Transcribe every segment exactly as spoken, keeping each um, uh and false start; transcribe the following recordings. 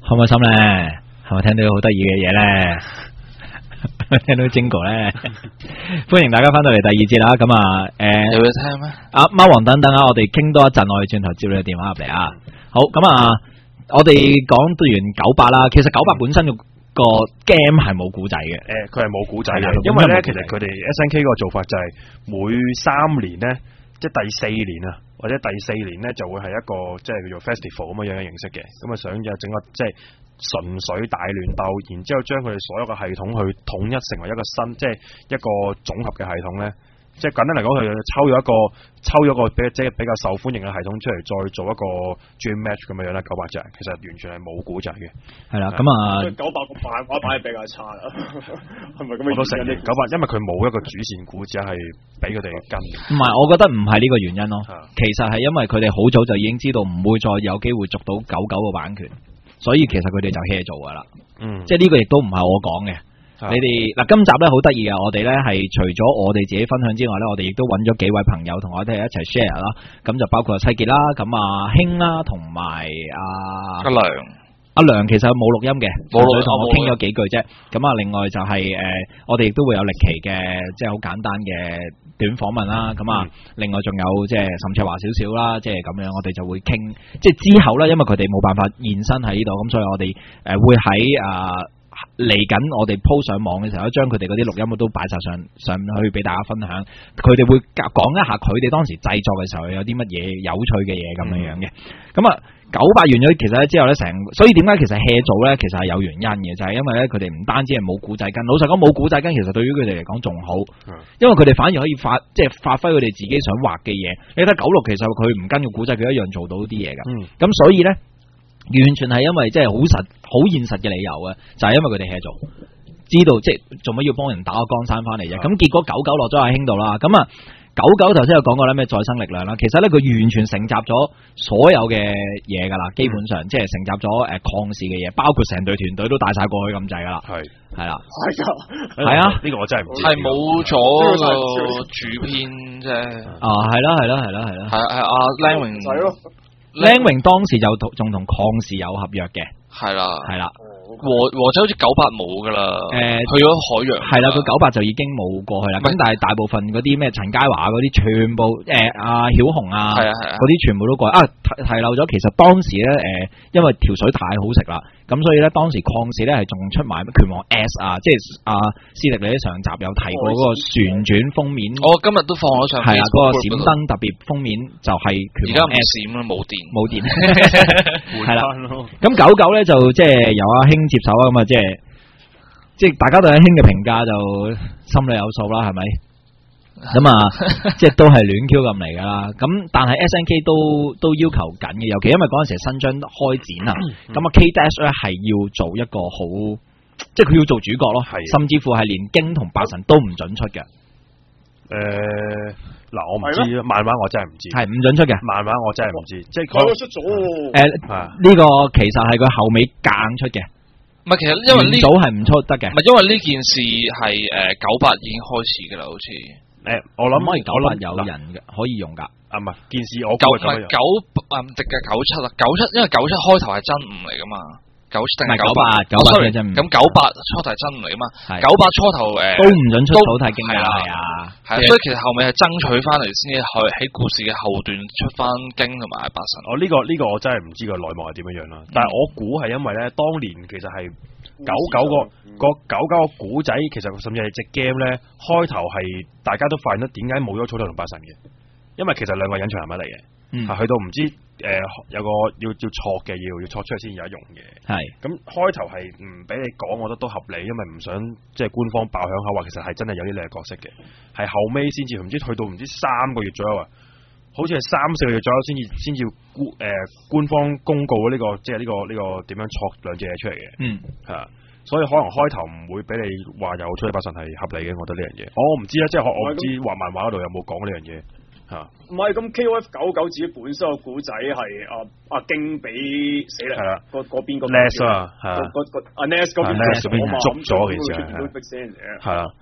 開唔開心咧？係咪聽到好得意嘅嘢咧？聽到 Jingle 咧？歡迎大家翻到嚟第二節啦。咁啊，誒、呃， 有嘢聽咩？ 啊，貓王等等啊，我哋傾多一陣，我哋轉頭接你嘅電話入嚟啊。好，咁啊，我哋講完九八啦。其實九八本身個 game 係冇古仔嘅， 誒、呃，佢係冇古仔嘅，因為咧，其實佢哋 S N K 嗰個做法就係每三年咧，即係第四年啊，或者第四年咧，就會係一個即係叫做 festival 咁樣樣嘅形式嘅，咁啊想有整個即係純粹大亂鬥，然之後將佢哋所有嘅系統去統一成為一個新，即係一個總合嘅系統咧。即係簡單嚟講，佢抽咗一個抽咗個比即係比較受歡迎嘅系統出嚟，再做一個 dream match 咁樣樣咧。九百隻其實完全係冇古仔嘅， 係啦。咁啊， 九百個漫畫版係比較差啦，係咪咁？ 我都承認九百，因為佢冇一個主線故事係俾佢哋跟。 唔係，我覺得唔係呢個原因咯。其實係因為佢哋好早就已經知道唔會再有機會續到九九個版權，所以其實佢哋就 hea 做噶啦。嗯，即係呢個亦都唔係我講嘅。你哋嗱，今集咧好得意嘅，我哋咧係除咗我哋自己分享之外咧，我哋亦都揾咗幾位朋友同我哋一齊 share 啦。咁就包括七傑啦，咁啊興啦，同埋阿阿良， 阿良其實冇錄音嘅，冇錄，同我傾咗幾句啫。咁啊，另外就係、是、誒、呃，我哋亦都會有歷奇嘅，即係好簡單嘅短訪問啦。咁啊，另外仲有即係甚至話少少啦，即係咁樣，我哋就會傾。即係之後咧，因為佢哋冇辦法現身喺呢度，咁所以我哋誒會喺啊。嚟緊我哋 po 上網嘅時候，將佢哋嗰啲錄音都擺晒上上去俾大家分享。佢哋會講一下佢哋當時製作嘅時候有啲乜嘢有趣嘅嘢咁樣樣嘅。咁啊、嗯，九八完咗，其實咧之後咧成，所以點解其實 hea 做咧，其實係有原因嘅，就係、是、因為咧佢哋唔單止係冇古仔跟，老實講冇古仔跟，其實對於佢哋嚟講仲好，因為佢哋反而可以發即係發揮佢哋自己想畫嘅嘢。你睇九六其實佢唔跟個古仔，佢一樣做到啲嘢噶。咁、嗯、所以咧。完全係因為即係好實好現實嘅理由嘅，就係、是、因為佢哋 hea 做，知道即係做乜要幫人打個江山翻嚟啫。咁、嗯、結果九九落咗阿興度啦。咁啊九九頭先有講過咧咩再生力量啦，其實咧佢完全承襲咗所有嘅嘢噶啦，基本上、嗯、即係承襲咗誒曠視嘅嘢，包括成隊團隊都帶晒過去咁滯噶啦。係係啦，係啊，係啊，呢個我真係唔知， 係冇咗個主編啫。 啊，係啦，係啦，係啦，係啦， 係係阿 Lang 仔咯。 靚榮當時就仲同曠視有合約嘅，係啦，係啦， 和和仔好似九八冇噶啦，誒、呃，去咗海洋， 係啦，佢九八就已經冇過去啦。咁但係大部分嗰啲咩陳佳華嗰啲，全部誒阿曉紅啊，嗰啲全部都過去啊，提漏咗。其實當時咧，誒、呃，因為條水太好食啦，咁所以咧當時曠視咧係仲出埋拳王 S 啊，即係阿斯力你喺上集有提過嗰個旋轉封面， 我今日都放咗上， 係啊，嗰、那個閃燈特別封面就係拳王 S， 而家唔閃啦，冇電，冇電，係啦。咁九九咧就即係由阿興接手啊，咁啊即係即係大家對阿興嘅評價就心裏有數啦，係咪？咁啊，即係都係亂 Q 咁嚟噶啦。咁但係 S N K 都都要求緊嘅，尤其因為嗰陣時新章開展啊，咁啊 K Dash 咧係要做一個好，即係佢要做主角咯，甚至乎係連京同八神都唔准出嘅。 誒、呃，嗱，我唔知漫畫我真係唔知， 係唔准出嘅。漫畫我真係唔知，即係佢出咗。誒， 呢個其實係佢後尾夾硬出嘅。 唔係，其實因為呢早係唔出得嘅。 唔係因為呢件事係誒九八已經開始噶啦，好似。誒， 我諗可以九八有人嘅可以用噶。 啊，唔係件事我九唔係九啊，唔值嘅九七啦，九七因為九七開頭係真五嚟噶嘛。九七定係九八？九八嘅真五。咁九八初頭係真五嚟噶嘛？九八初頭誒都唔准出草太經噶，係啊。 係啊，所以其實後尾係爭取翻嚟先至去喺故事嘅後段出翻京同埋八神。 我呢個呢個我真係唔知個內幕係點樣樣啦。但係我估係因為咧，當年其實係九九個個九九個古仔，其實甚至係隻 game 咧，開頭係大家都發現得點解冇咗草頭同八神嘅，因為其實兩個隱藏人物嚟嘅。係、嗯、去到唔知誒、呃、有個要要錯嘅要要錯出嚟先有得用嘅，係咁開頭係唔俾你講，我覺得都合理，因為唔想即係官方爆響口話其實係真係有啲靚角色嘅，係後尾先至唔知去到唔知三個月左右啊，好似係三四個月左右先至先至官誒官方公告呢、這個即係呢個呢、這個點樣錯兩隻嘢出嚟嘅，嗯係啊，所以可能開頭唔會俾你話有出嚟八神係合理嘅，我覺得呢樣嘢，我唔知啊，即係我我唔知畫漫畫嗰度有冇講呢樣嘢。吓，唔係咁 K O F 九九自己本身個古仔係阿阿京俾死啦，係啦，嗰嗰邊個 Ness 啊，係啊，嗰嗰阿 Ness 嗰邊捉咗其實係，係啦，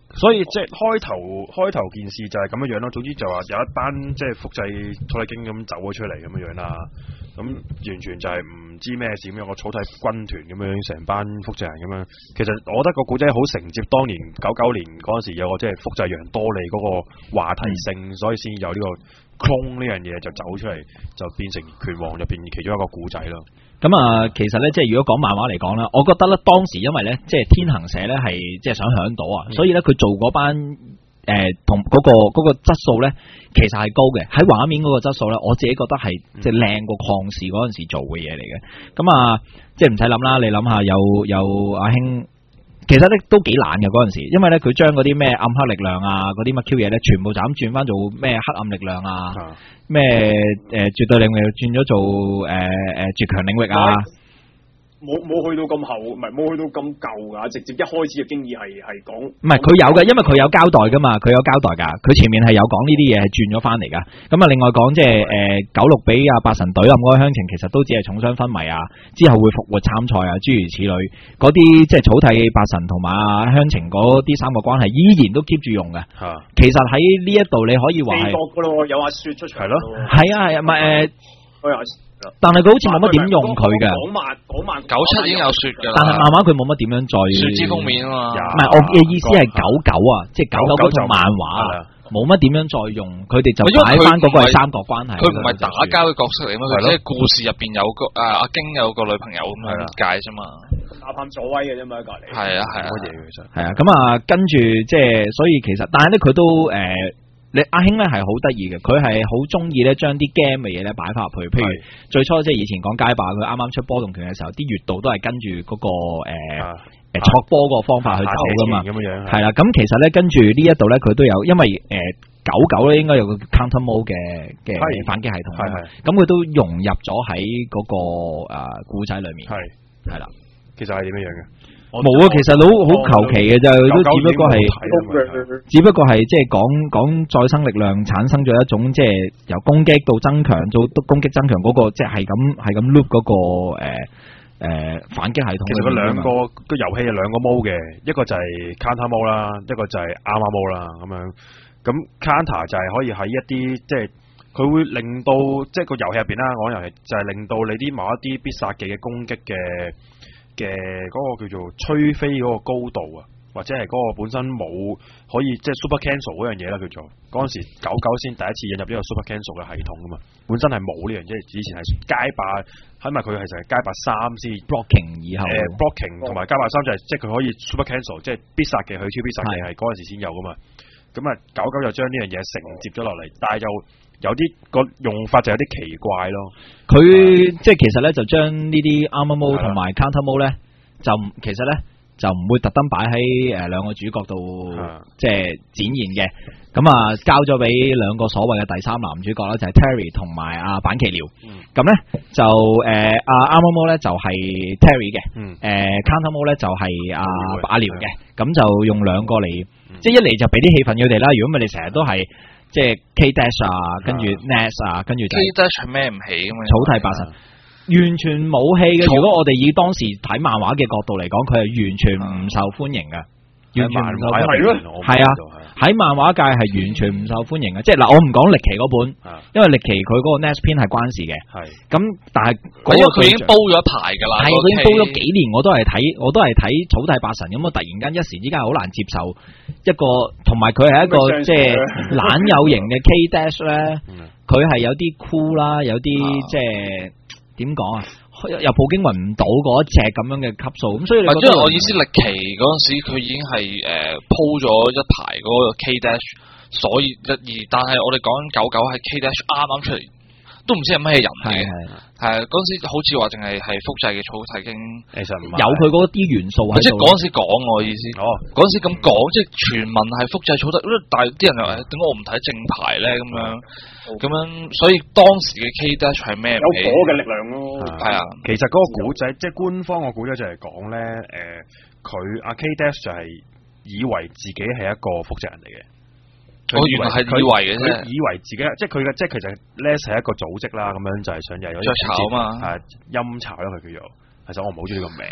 所以即係開頭開頭件事就係咁樣樣咯。總之就話有一班即係複製草薙京咁走咗出嚟咁樣樣啦。咁完全就係唔知咩事咁樣，個草薙軍團咁樣，成班複製人咁樣。其實我覺得個古仔好承接當年九九年嗰陣時有個即係複製羊多利嗰個話題性，嗯、所以先有呢個 clone 呢樣嘢就走出嚟，就變成拳王入邊其中一個古仔咯。 咁啊，其實咧，即係如果講漫畫嚟講啦，我覺得咧，當時因為咧，即係天行社咧係即係想響到啊，嗯、所以咧佢做嗰班誒同嗰個嗰、嗰個質素咧，其實係高嘅。喺畫面嗰個質素咧，我自己覺得係即係靚過曠視嗰陣時做嘅嘢嚟嘅。咁啊，即係唔使諗啦，你諗下有有阿興。其實咧都幾懶嘅嗰陣時，因為咧佢將嗰啲咩暗黑力量啊，嗰啲乜 Q 嘢咧，全部就咁轉翻做咩黑暗力量啊，咩誒、呃、絕對領域轉咗做誒誒、呃呃、絕強領域啊。 冇冇去到咁後，唔係冇去到咁舊噶，直接一開始嘅經已係係講。唔係佢有嘅，因為佢有交代噶嘛，佢有交代噶，佢前面係有講呢啲嘢係轉咗翻嚟噶。咁啊，另外講即係誒九六俾阿八神隊冧嗰個鄉情，其實都只係重傷昏迷啊，之後會復活參賽啊，諸如此類。嗰啲即係草薙八神同埋阿鄉情嗰啲三個關係依然都 keep 住用嘅。嚇、啊，其實喺呢一度你可以話係。四個噶咯，有阿雪出場。係咯。係啊係啊，唔係誒。但係佢好似冇乜點用佢嘅， 講漫講漫九七已經有雪噶啦， 但係漫畫佢冇乜點樣再雪之封面啊嘛， 唔係我嘅意思係九九啊，即係九九嗰套漫畫冇乜點樣再用，佢哋就擺翻嗰個係三角關係， 佢唔係打交嘅角色嚟嘛，佢即係故事入邊有個誒阿京有個女朋友咁樣解啫嘛， 打探左威嘅啫嘛喺隔籬， 係啊係啊， 乜嘢其實係啊，咁啊跟住即係所以其實，但係咧佢都誒。你阿興咧係好得意嘅，佢係好中意咧將啲 game 嘅嘢咧擺翻入去，譬如最初即係以前講街霸，佢啱啱出波動拳嘅時候，啲穴道都係跟住嗰、那個誒誒戳波個方法去走噶嘛，咁樣樣係啦。咁其實咧跟住呢一度咧，佢都有，因為誒九九咧應該有個 counter mode 嘅嘅反擊系統，係係，咁佢都融入咗喺嗰個誒故仔裏面，係係啦。其實係點樣樣嘅？冇啊，其實都好求其嘅啫，都只不過係，只不過係即係講講再生力量產生咗一種即係由攻擊到增強，做攻擊增強嗰個即係咁係咁 loop 嗰個誒誒反擊系統。其實佢兩個個遊戲係兩個 mode 嘅，一個就係 counter mode 啦，一個就係 armor mode 啦咁樣。咁 counter 就係可以喺一啲即係佢會令到即係個遊戲入邊啦，我遊戲就係令到你啲某一啲必殺技嘅攻擊嘅。嘅嗰個叫做吹飛嗰個高度啊，或者係嗰個本身冇可以即係 super cancel 嗰樣嘢啦，叫做嗰陣時九九先第一次引入呢個 super cancel 嘅系統噶嘛，本身係冇呢樣嘢，以前係街霸，因為佢係就係街霸三先 blocking 以後，誒、呃、blocking 同埋街霸三就係、是、即係佢可以 super cancel，即係必殺技去超必殺技係嗰陣時先有噶嘛，咁啊九九就將呢樣嘢承接咗落嚟，但係就。有啲個用法就有啲奇怪咯，佢即係其實咧就將呢啲 armor mode 同埋 counter mode 咧，就其實咧就唔會特登擺喺誒兩個主角度即係展現嘅，咁啊交咗俾兩個所謂嘅第三男主角啦，就係、是、Terry 同埋阿板崎遼，咁咧、嗯、就誒阿 armor mode 咧就係 Terry 嘅，誒、嗯呃、counter mode 咧就係阿阿遼嘅，咁就用兩個嚟，嗯、即係一嚟就俾啲氣氛佢哋啦，如果唔係你成日都係。即係 K Dash 啊，跟住 Ness 啊，跟住就 K Dash 係孭唔起咁嘛？ 草薙八神完全冇戲嘅。如果我哋以當時睇漫畫嘅角度嚟講，佢係完全唔受歡迎嘅，完全唔受歡迎。係啊，喺漫畫界係完全唔受歡迎嘅。即係嗱，我唔講歷奇嗰本，因為歷奇佢嗰個 Ness 篇係關事嘅。係咁，但係因為佢已經煲咗一排㗎啦， 係佢已經煲咗幾年，我都係睇，我都係睇草薙八神咁啊！突然間一時之間好難接受。一個同埋佢係一個即係懶有型嘅 K Dash 咧，佢係有啲酷啦，有啲即係點講啊？又普京雲唔到嗰一隻咁樣嘅級數，咁所以你覺得？即係我意思，歷奇嗰陣時佢已經係誒鋪咗一排嗰個 K Dash，所以一而但係我哋講緊九九係 K Dash 啱啱出嚟。都唔知係咩人嚟嘅，係啊！嗰陣時好似話淨係係複製嘅草薙京，其實唔係有佢嗰啲元素喺度。即係嗰陣時講我意思，哦，嗰陣時咁講，即係傳聞係複製草薙，但係啲人又話點解我唔睇正牌咧？咁樣咁樣，所以當時嘅 K Dash 係咩？有火嘅力量咯，係啊！其實嗰個古仔，即係官方嘅古仔就係講咧，誒，佢阿 K Dash 就係以為自己係一個複製人嚟嘅。我原來係以為嘅啫，以為自己即係佢嘅，即係其實 Less 係一個組織啦，咁樣就係想又有雀巢啊嘛，係陰巢啦佢叫做，其實我唔好中意呢個名，係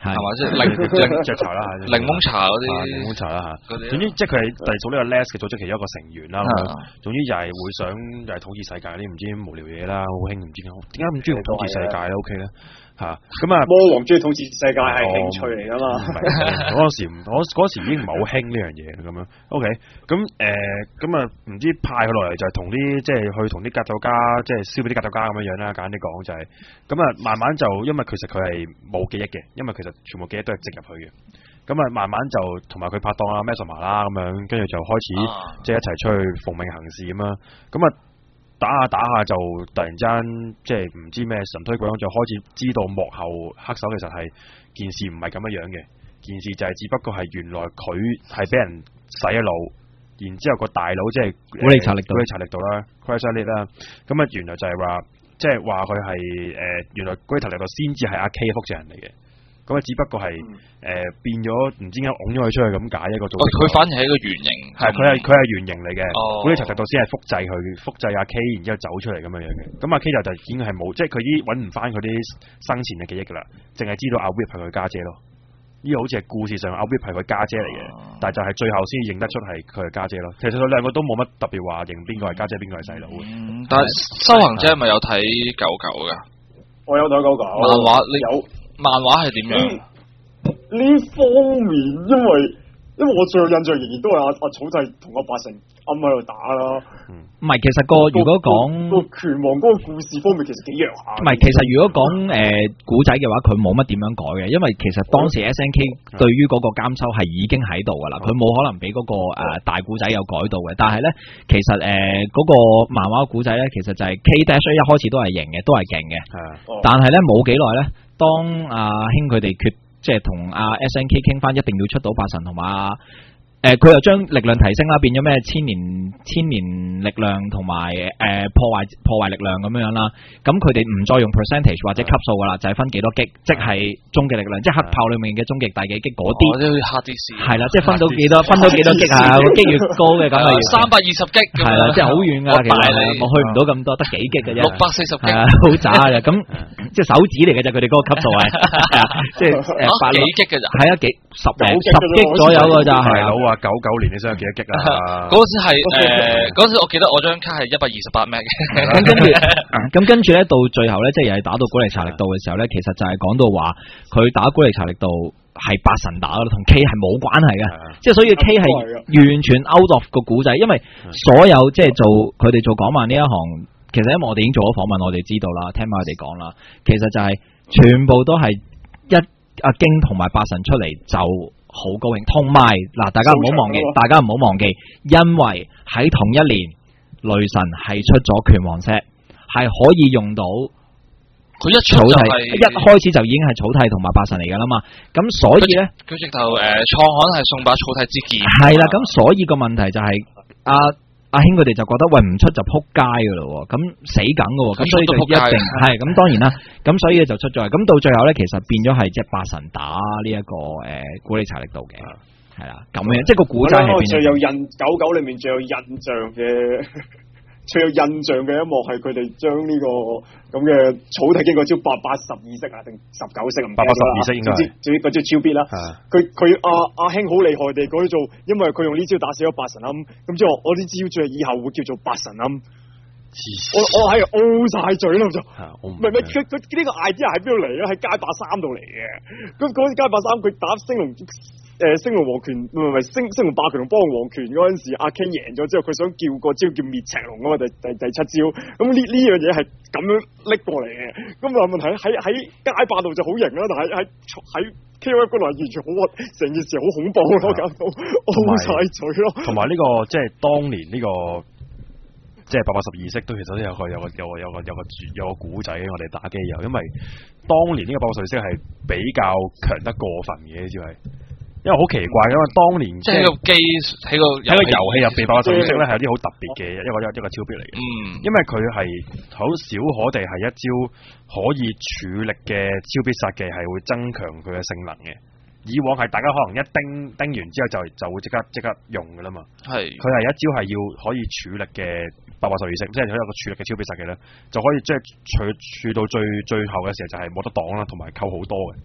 係嘛？即係檸檸雀巢啦， 檸檬茶嗰啲， 檸檬茶啦嚇。 啲。 總之即係佢係隸屬呢個 L E S 嘅組織其中一個成員啦。總之就係會想就係統治世界啲唔知無聊嘢啦，好興唔知點解咁中意統治世界咧 ？OK 咧嚇咁啊！ 魔王中意統治世界係興趣嚟㗎嘛？ 唔係嗰陣時，我嗰時已經唔係好興呢樣嘢咁樣。OK 咁誒咁啊唔知派佢落嚟就係同啲即係去同啲格鬥家即係消滅啲格鬥家咁樣樣啦。簡單啲講就係咁啊，慢慢就因為其實佢係冇記憶嘅，因為其實全部記憶都係植入去嘅。咁啊，慢慢就同埋佢拍檔啊 Mesoma 啦咁樣，跟住就開始、啊、即係一齊出去奉命行事咁樣。咁啊打下打下就突然間即係唔知咩神推鬼講，就開始知道幕後黑手其實係件事唔係咁樣樣嘅。件事就係只不過係原來佢係俾人洗咗腦，然之後個大佬即係古力查力道， 古力查力道啦 Crash 啦。咁啊，原來就係話即係話佢係誒原來古力查力道先至係阿 K 複製人嚟嘅。咁啊，只不過係誒、呃、變咗，唔知點解拱咗佢出去咁解一個組織。 佢、哦、反而係一個原型，係佢係佢係原型嚟嘅。古力查力道先係複製佢，複製阿 K，然之後走出嚟咁樣樣嘅。咁阿 K 就就已經係冇，即係佢已經揾唔翻佢啲生前嘅記憶噶啦，淨係知道阿 Whip 係佢家姐咯。呢個好似係故事上阿 Whip 係佢家姐嚟嘅，哦、但係就係最後先認得出係佢係家姐咯。其實佢兩個都冇乜特別話認邊個係家姐，邊個係細佬嘅。 但係修行者係咪有睇九九噶？ 我有睇九九漫畫，你有漫畫係點樣？ 呢方面，因為因為我最有印象仍然都係阿阿草薙同阿八成啱喺度打啦。 唔係，其實個如果講個拳王嗰個故事方面，其實幾弱下。 唔係，其實如果講誒古仔嘅話，佢冇乜點樣改嘅，因為其實當時 S N K 對於嗰個監修係已經喺度噶啦，佢冇可能俾嗰個誒大古仔有改到嘅。但係咧，其實誒嗰個漫畫古仔咧，其實就係 K Dash 一開始都係型嘅，都係勁嘅。係。但係咧冇幾耐咧，當阿興佢哋決即係同阿 S N K 傾翻，一定要出到八神同埋誒，佢、呃、又將力量提升啦，變咗咩千年千年力量同埋誒破壞破壞力量咁樣啦。咁佢哋唔再用 percentage 或者級數噶啦，就係、是、分幾多擊，即係終極力量，即係黑炮裏面嘅終極第幾擊嗰啲。 哦，即係黑啲線。係啦，即係分到幾多，分到幾多擊啊？擊越高嘅咁啊， 三百二十擊。係啦，即係好遠噶，其實我去唔到咁多，得幾擊嘅啫。 六百四十擊。係啊， 好渣嘅。咁即係手指嚟嘅啫，佢哋嗰個級數係，即係誒百幾擊嘅咋？ 係啊，幾十零十擊左右嘅咋。 大佬啊，九九年你想有幾多擊啊？ 嗰時係誒，嗰時我記得我張卡係一百二十八 M。 咁跟住，咁跟住咧，到最後咧，即係又係打到古力查力道嘅時候咧，其實就係講到話佢打古力查力道係八神打咯，同 K 係冇關係嘅，即係所以 K 係完全 out of 個古仔，因為所有即係做佢哋做港漫呢一行，其實因為我哋已經做咗訪問，我哋知道啦，聽翻佢哋講啦，其實就係全部都係一阿京同埋八神出嚟就好高興，同埋嗱，大家唔好忘記，大家唔好忘記，因為喺同一年。雷神係出咗拳王 set， 係可以用到佢一草薙， 一開始就已經係草薙同埋八神嚟噶啦嘛。咁所以咧， 佢直頭誒創刊係送把草薙之劍。係啦，咁所以個問題就係阿阿興佢哋就覺得喂唔出就撲街噶咯，咁死梗噶，咁所以就一定係咁。當然啦，咁所以就出咗嚟。咁到最後咧，其實變咗係即係八神打呢、這、一個誒、呃、古力查力道嘅。係啦，咁樣即係個古仔係邊？ 最有印九九裏面最有印象嘅，最有印象嘅一幕係佢哋將呢個咁嘅草薙經過招八八十二式啊，定十九式唔記得啦。八八十二式應該係。總之嗰招超必啦。佢佢阿阿興好厲害地改做，因為佢用呢招打死咗八神鵪，咁之後我呢招最以後會叫做八神鵪。我我喺度 O 晒嘴咯就，唔係唔係佢佢呢個 idea 喺邊度嚟咧？喺街霸三度嚟嘅。咁嗰陣街霸三佢打星龍。誒、呃，星龍王拳唔係唔係星星龍霸拳同霸王拳嗰陣時，阿 Ken 贏咗之後，佢想叫個招叫滅赤龍啊嘛，第第第七招，咁呢呢樣嘢係咁樣拎過嚟嘅，咁但係問題喺喺街霸度就好型啦，但係喺喺 K O F 嗰度完全好成件事好恐怖咯，搞到 O 晒嘴咯，同埋呢個即係當年呢、這個即係八百十二式都其實都有個有個有個有個有個有個古仔，我哋打機有，因為當年呢個八百十二式係比較強得過分嘅，呢招係。因為好奇怪，因為當年即係個機喺個喺個遊戲入邊，八百十二式咧係有啲好特別嘅一個一一個超必嚟嘅。嗯，因為佢係好少可地係一招可以處力嘅超必殺技，係會增強佢嘅性能嘅。以往係大家可能一叮叮完之後就就會即刻即刻用噶啦嘛。係，佢係一招係要可以處力嘅八百十二式，即係佢有個處力嘅超必殺技咧，就可以即係處處到最最後嘅時候就係冇得擋啦，同埋扣好多嘅。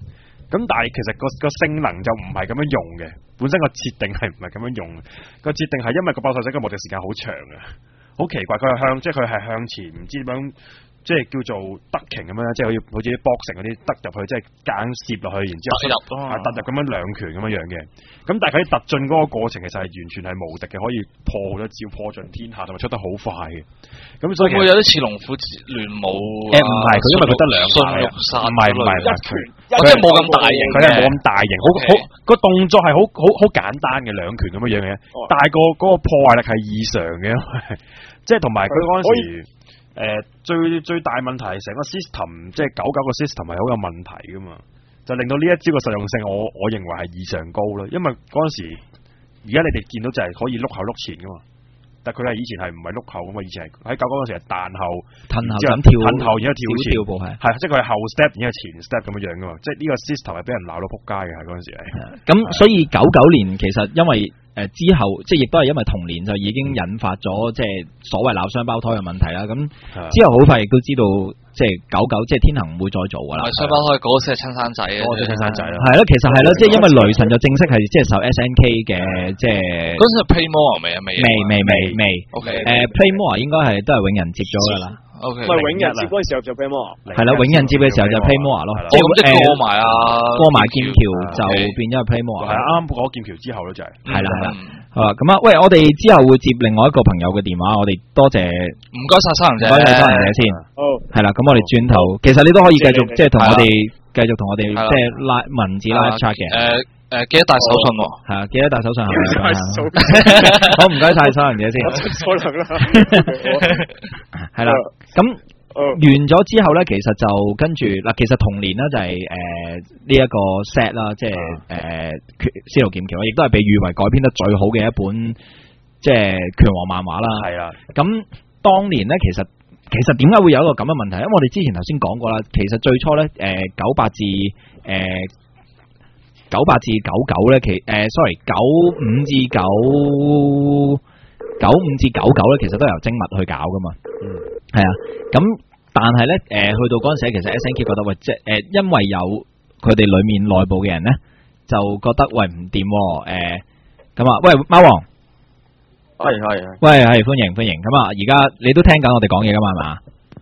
咁但係其實個個性能就唔係咁樣用嘅，本身個設定係唔係咁樣用嘅，個設定係因為個爆炸仔嘅目的時間好長啊，好奇怪，佢係向即係佢係向前唔知點樣。即係叫做德瓊咁樣，即係好似好似啲 boxing 嗰啲得入去，即係夾硬攝落去，然之後突入， 係突入咁樣兩拳咁樣樣嘅。咁但係佢突進嗰個過程其實係完全係無敵嘅，可以破好多招，破盡天下，同埋出得好快嘅。咁所以會有啲似龍虎亂舞誒唔係，佢因為佢得兩下，唔係唔係一拳， 佢即係冇咁大型， 佢係冇咁大型，好好個動作係好好好簡單嘅兩拳咁樣樣嘅，但係個嗰個破壞力係異常嘅，即係同埋佢嗰陣時。誒、呃，最最大問題係成個 system， 即係九九個 system 係好有問題噶嘛，就令到呢一招嘅實用性我，我我認為係異常高啦。因為嗰陣時，而家你哋見到就係可以碌後碌前噶嘛，但佢係以前係唔係碌後噶嘛，以前係喺九九嗰陣時係彈後， 褪後咁跳， 褪後然之後跳前， 跳步係， 係即係佢係後 step 然之後前 step 咁樣樣噶嘛，即係呢個 system 係俾人鬧到撲街嘅，係嗰陣時係。 咁所以九九年其實因為。誒之後，即係亦都係因為同年就已經引發咗即係所謂鬧雙胞胎嘅問題啦。咁之後好快亦都知道，即係九九即係天行唔會再做噶啦。 雙胞胎嗰個先係親生仔嘅， 嗰個先係親生仔啦。 係咯，其實係咯，即係因為雷神就正式係即係受 S N K 嘅，即係嗰陣係 Playmore 未啊？未未未未未。 O K。誒 Playmore 應該係都係永人接咗噶啦。 O K。 唔係永人接嗰陣時候就 Playmore。 係啦，永人接嘅時候就 Playmore 咯。 即係即係過埋啊， 過埋劍橋就變咗 Playmore。 係啱啱過咗劍橋之後咯，就係。 係啦係啦。好啦，咁啊，喂，我哋之後會接另外一個朋友嘅電話，我哋多謝， 唔該晒三人姐， 唔該晒三人姐先， 好， 係啦，咁我哋轉頭，其實你都可以繼續即係同我哋繼續同我哋即係拉文字拉 chat 嘅， 誒誒，記得帶手信喎， 係啊，記得帶手信係咪？好，唔該晒三人姐先， 可能啦， 係啦，咁。完咗之後咧，其實就跟住嗱，其實同年咧就係誒呢一個 set 啦，即係誒司徒劍橋，亦都係被譽為改編得最好嘅一本即係拳王漫畫啦。係啦，咁當年咧，其實其實點解會有一個咁嘅問題？因為我哋之前頭先講過啦，其實最初咧誒九八至誒九八至九九咧，其誒 sorry 九五至九九五至九九咧，其實都係由精密去搞噶嘛。嗯，係啊，咁。但係咧，誒、呃，去到嗰陣時，其實 S N K 覺得喂，即係誒、呃，因為有佢哋裏面內部嘅人咧，就覺得喂唔掂，誒，咁、呃、啊，喂，貓王， 係係係， 喂係歡迎歡迎，咁啊，而家你都聽緊我哋講嘢噶嘛，係嘛？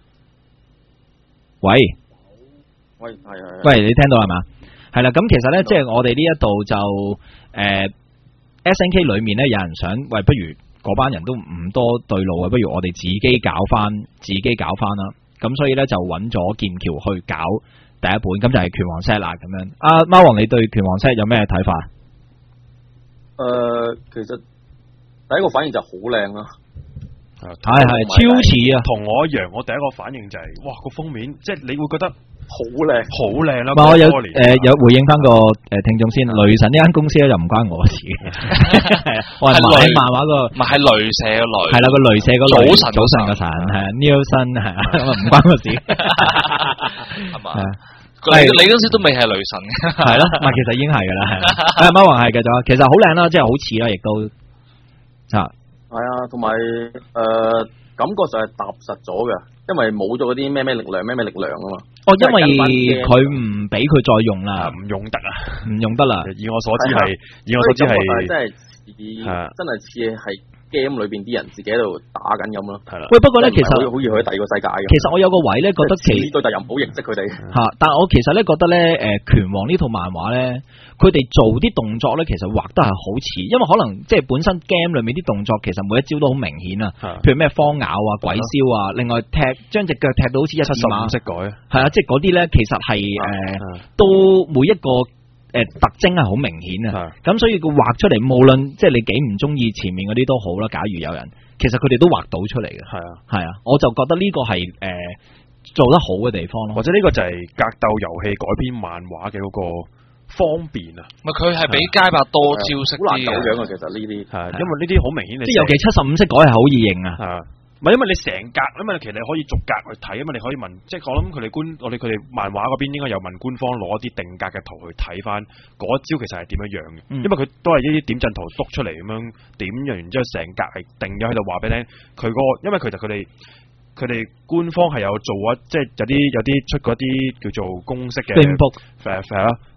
喂， 喂係係， 喂，你聽到係嘛？係啦，咁其實咧，即係我哋呢一度就誒、呃、S N K 裏面咧，有人想喂，不如。嗰班人都唔多對路啊，不如我哋自己搞翻，自己搞翻啦。咁所以咧就揾咗劍橋去搞第一本，咁就係拳王 set 啦。咁樣，阿、啊、貓王你對拳王 set 有咩睇法？ 誒、呃，其實第一個反應就好靚啦， 係係超似啊， 同我一樣。我第一個反應就係、是，哇個封面，即係你會覺得。好靚，好靚啦！ 我有誒、呃、有回應翻個誒聽眾先，雷神呢間公司咧就唔關我事嘅，我係買漫畫個， 唔係係雷射個雷，係啦個雷射個雷，早晨早晨個神係啊 Nielsen 係啊，咁啊唔關我事， 係嘛？你你嗰時都未係雷神嘅， 係咯，唔係其實已經係噶啦，係啊，貓王係繼續，其實好靚啦，即係好似啦，亦都啊， 係啊，同埋誒感覺就係踏實咗嘅。因為冇咗嗰啲咩咩力量咩咩力量啊嘛， 哦，因為佢唔俾佢再用啦， 唔用得啊，唔用得啦。 以我所知係，以我所知係， 真係似，真係似係 game 裏邊啲人自己喺度打緊咁咯。係啦。喂， 不過咧，其實好似去第二個世界嘅。 其實我有個位咧，覺得其對敵人唔好認識佢哋。 吓，但係我其實咧覺得咧，誒，拳王呢套漫畫咧。佢哋做啲動作咧，其實畫得係好似，因為可能即係本身 game 裏面啲動作，其實每一招都好明顯啊。譬如咩荒咬啊、鬼燒啊，另外踢將隻腳踢到好似一字馬， 識改啊。 係啊，即係嗰啲咧，其實係誒、呃、都每一個誒、呃、特徵係好明顯啊。咁所以佢畫出嚟，無論即係你幾唔中意前面嗰啲都好啦。假如有人，其實佢哋都畫到出嚟嘅。係啊，係啊，我就覺得呢個係誒、呃、做得好嘅地方咯。 或者呢個就係格鬥遊戲改編漫畫嘅嗰個。方便啊！ 咪佢係比街霸多招式啲嘅， 樣啊！其實呢啲係，因為呢啲好明顯， 即係尤其七十五式改係好易認啊！ 唔係因為你成格，因為其實你可以逐格去睇，因為你可以問，即係我諗佢哋官，我哋佢哋漫畫嗰邊應該有問官方攞一啲定格嘅圖去睇翻嗰一招其實係點樣樣嘅，嗯、因為佢都係一啲點陣圖篤出嚟咁樣點樣，然之後成格係定咗喺度話俾你聽，佢嗰個因為其實佢哋。佢哋官方係有做啊，即係有啲有啲出嗰啲叫做公式嘅 Gamebook 誒誒啦，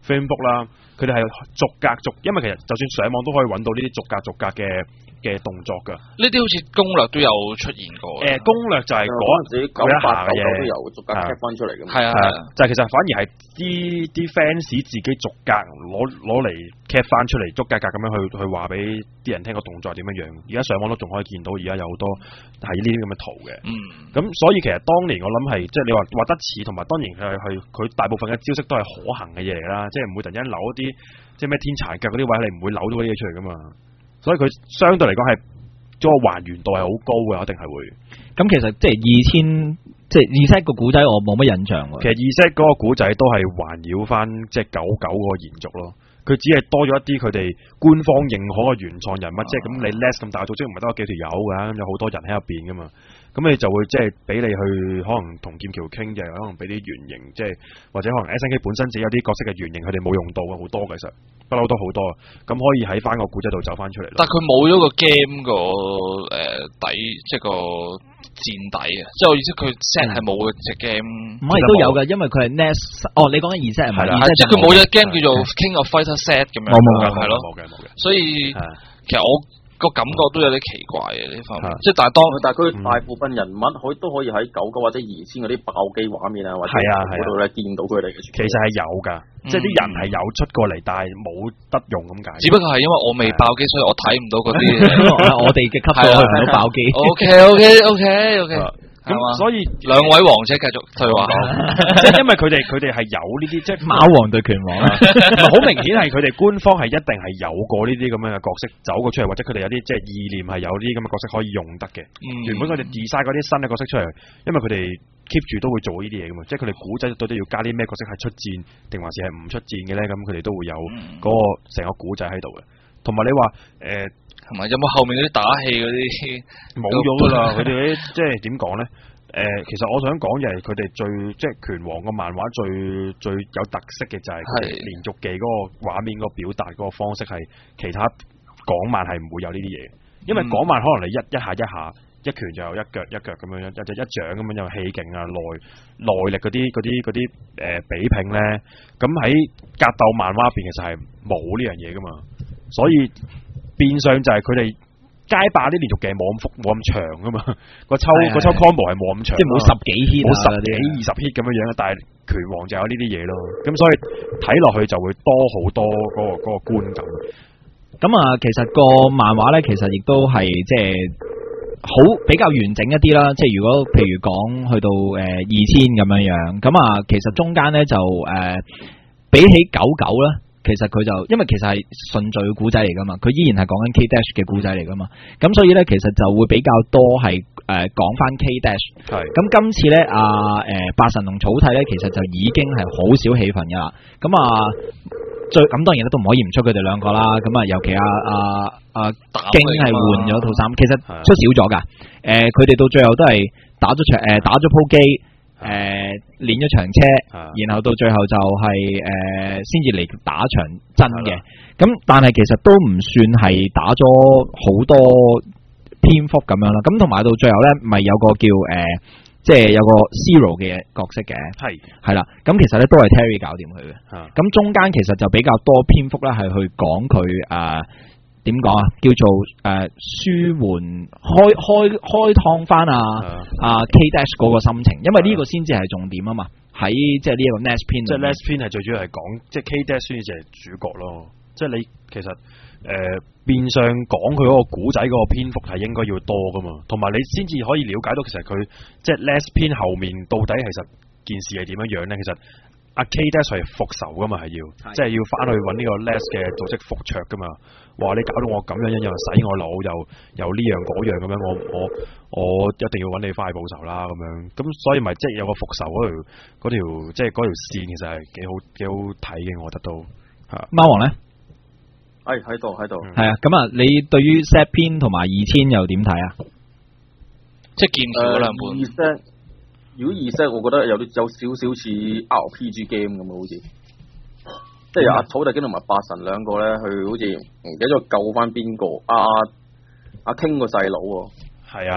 Facebook 啦，佢哋係逐格逐，因為其實就算上網都可以揾到呢啲逐格逐格嘅嘅動作㗎。 呢啲好似攻略都有出現過。誒、 呃，攻略就係嗰陣時九八九九都有逐格 cap 翻出嚟嘅。 係啊， 就係其實反而係啲啲 fans 自己逐格攞攞嚟 cap 翻出嚟，逐格格咁樣去去話俾啲人聽個動作係點樣樣。而家上網都仲可以見到，而家有好多係呢啲咁嘅圖嘅。嗯。咁所以其實當年我諗係即係你話畫得似，同埋當然係係佢大部分嘅招式都係可行嘅嘢嚟啦，即係唔會突然間扭一啲即係咩天殘腳嗰啲位，你唔會扭到嗰啲嘢出嚟噶嘛。所以佢相對嚟講係嗰個還原度係好高嘅，一定係會。 咁其實即係二千，即係 Z 個古仔，我冇乜印象喎。 其實 Z 嗰個古仔都係環繞翻即係九九個延續咯。佢只係多咗一啲佢哋官方認可嘅原創人物，啊、即係咁你 less 咁大組織唔係得嗰幾條友㗎，咁有好多人喺入邊㗎嘛。咁你就會即係俾你去可能同劍橋傾嘅，可能俾啲原型，即係或者可能 S N K 本身自己有啲角色嘅原型，佢哋冇用到嘅好多嘅，其實不嬲都好多。咁可以喺翻個古仔度走翻出嚟。 但係佢冇咗個 game 個誒底，即係個戰底啊！即係我意思，佢 set 係冇隻 game。 唔係都有㗎，因為佢係 N E S。哦，你講緊 Z 係咪？ 即係佢冇隻 game 叫做 King of Fighter set 咁樣。 冇冇冇， 係咯， 冇嘅冇嘅。 所以其實我個感覺都有啲奇怪嘅呢方面，即係但係當但係佢大部分人物可都可以喺九九或者二千嗰啲爆機畫面啊，或者嗰度咧見到佢哋嘅。 其實係有㗎，即係啲人係有出過嚟，但係冇得用咁解。 只不過係因為我未爆機，所以我睇唔到嗰啲。 我哋嘅級數去唔到爆機。 OK OK OK OK。 咁所以兩位王者繼續對話， 即係因為佢哋佢哋係有呢啲即係貓王對拳王啦， 好明顯係佢哋官方係一定係有過呢啲咁樣嘅角色走過出嚟，或者佢哋有啲即係意念係有啲咁嘅角色可以用得嘅。嗯、原本佢哋 design 嗰啲新嘅角色出嚟，因為佢哋 keep 住都會做呢啲嘢噶嘛，即係佢哋古仔到底要加啲咩角色係出戰，定還是係唔出戰嘅咧？咁佢哋都會有嗰個成個古仔喺度嘅。同埋你話誒。呃同埋有冇後面嗰啲打戲嗰啲冇咗噶啦？佢哋啲即係點講咧？誒、呃，其實我想講嘅係佢哋最即係拳王個漫畫最最有特色嘅就係佢哋連續技嗰個畫面嗰個表達嗰個方式係其他港漫係唔會有呢啲嘢，因為港漫可能你一一下一下一拳就有一腳一腳咁樣，一隻一掌咁樣有氣勁啊耐耐力嗰啲嗰啲嗰啲誒比拼咧，咁喺格鬥漫畫入邊其實係冇呢樣嘢噶嘛，所以。變相就係佢哋街霸啲連續技冇咁複冇咁長噶嘛，個抽個抽 combo 係冇咁長， 即係冇十幾 hit 冇十幾二十 hit 咁樣樣，但係拳王就有呢啲嘢咯，咁所以睇落去就會多好多嗰個嗰個觀感。 咁啊，其實個漫畫咧，其實亦都係即係好比較完整一啲啦。即係如果譬如講去到誒二千咁樣樣，咁啊，其實中間咧就誒、呃、比起九九咧。其實佢就因為其實係順序嘅古仔嚟噶嘛，佢依然係講緊 K Dash 嘅古仔嚟噶嘛，咁所以咧其實就會比較多係誒講翻 K Dash。係。咁今次咧阿誒八神同草薙咧，其實就已經係好少戲份噶啦。咁啊最咁當然咧都唔可以唔出佢哋兩個啦。咁啊尤其阿阿阿京係換咗套衫，其實出少咗噶。誒佢哋到最後都係打咗場誒打咗鋪機。誒、呃，練咗場車，啊、然後到最後就係誒，先至嚟打場真嘅。咁但係其實都唔算係打咗好多篇幅咁樣啦。咁同埋到最後咧，咪有個叫誒、呃，即係有個 Zero 嘅角色嘅，係係啦。咁其實咧都係 Terry 搞掂佢嘅。咁、啊、中間其實就比較多篇幅咧，係去講佢誒。點講啊？叫做誒、呃、舒緩開開開燙翻啊啊 K Dash 嗰個心情，因為呢個先至係重點啊嘛。喺即係呢一個 Last Pin， 即係 Last Pin 係最主要係講即係 K Dash 先至係主角咯。即係你其實誒、呃、變相講佢嗰個古仔嗰個篇幅係應該要多噶嘛，同埋你先至可以了解到其實佢即係 Last Pin 後面到底其實件事係點樣樣咧？其實。阿 K Dash 係復仇噶嘛，係要，即係要翻去揾呢個 Last 嘅組織復卓噶嘛。話你搞到我咁樣，又洗我腦，又又呢樣嗰樣咁樣，我我我一定要揾你翻去報仇啦咁樣。咁所以咪即係有個復仇嗰條嗰條即係嗰條線，其實係幾好幾好睇嘅，我覺得都係。貓王咧， 係喺度喺度。 係啊，咁啊，你對於 Set 篇同埋二千又點睇啊？ 即係劍橋嗰兩本。 如果二 set，我覺得有啲有少少似 R P G game 咁啊，好似，即係阿草薙京同埋八神兩個咧，佢好似唔記得咗救翻邊個？阿阿阿 King 個細佬喎， 係啊，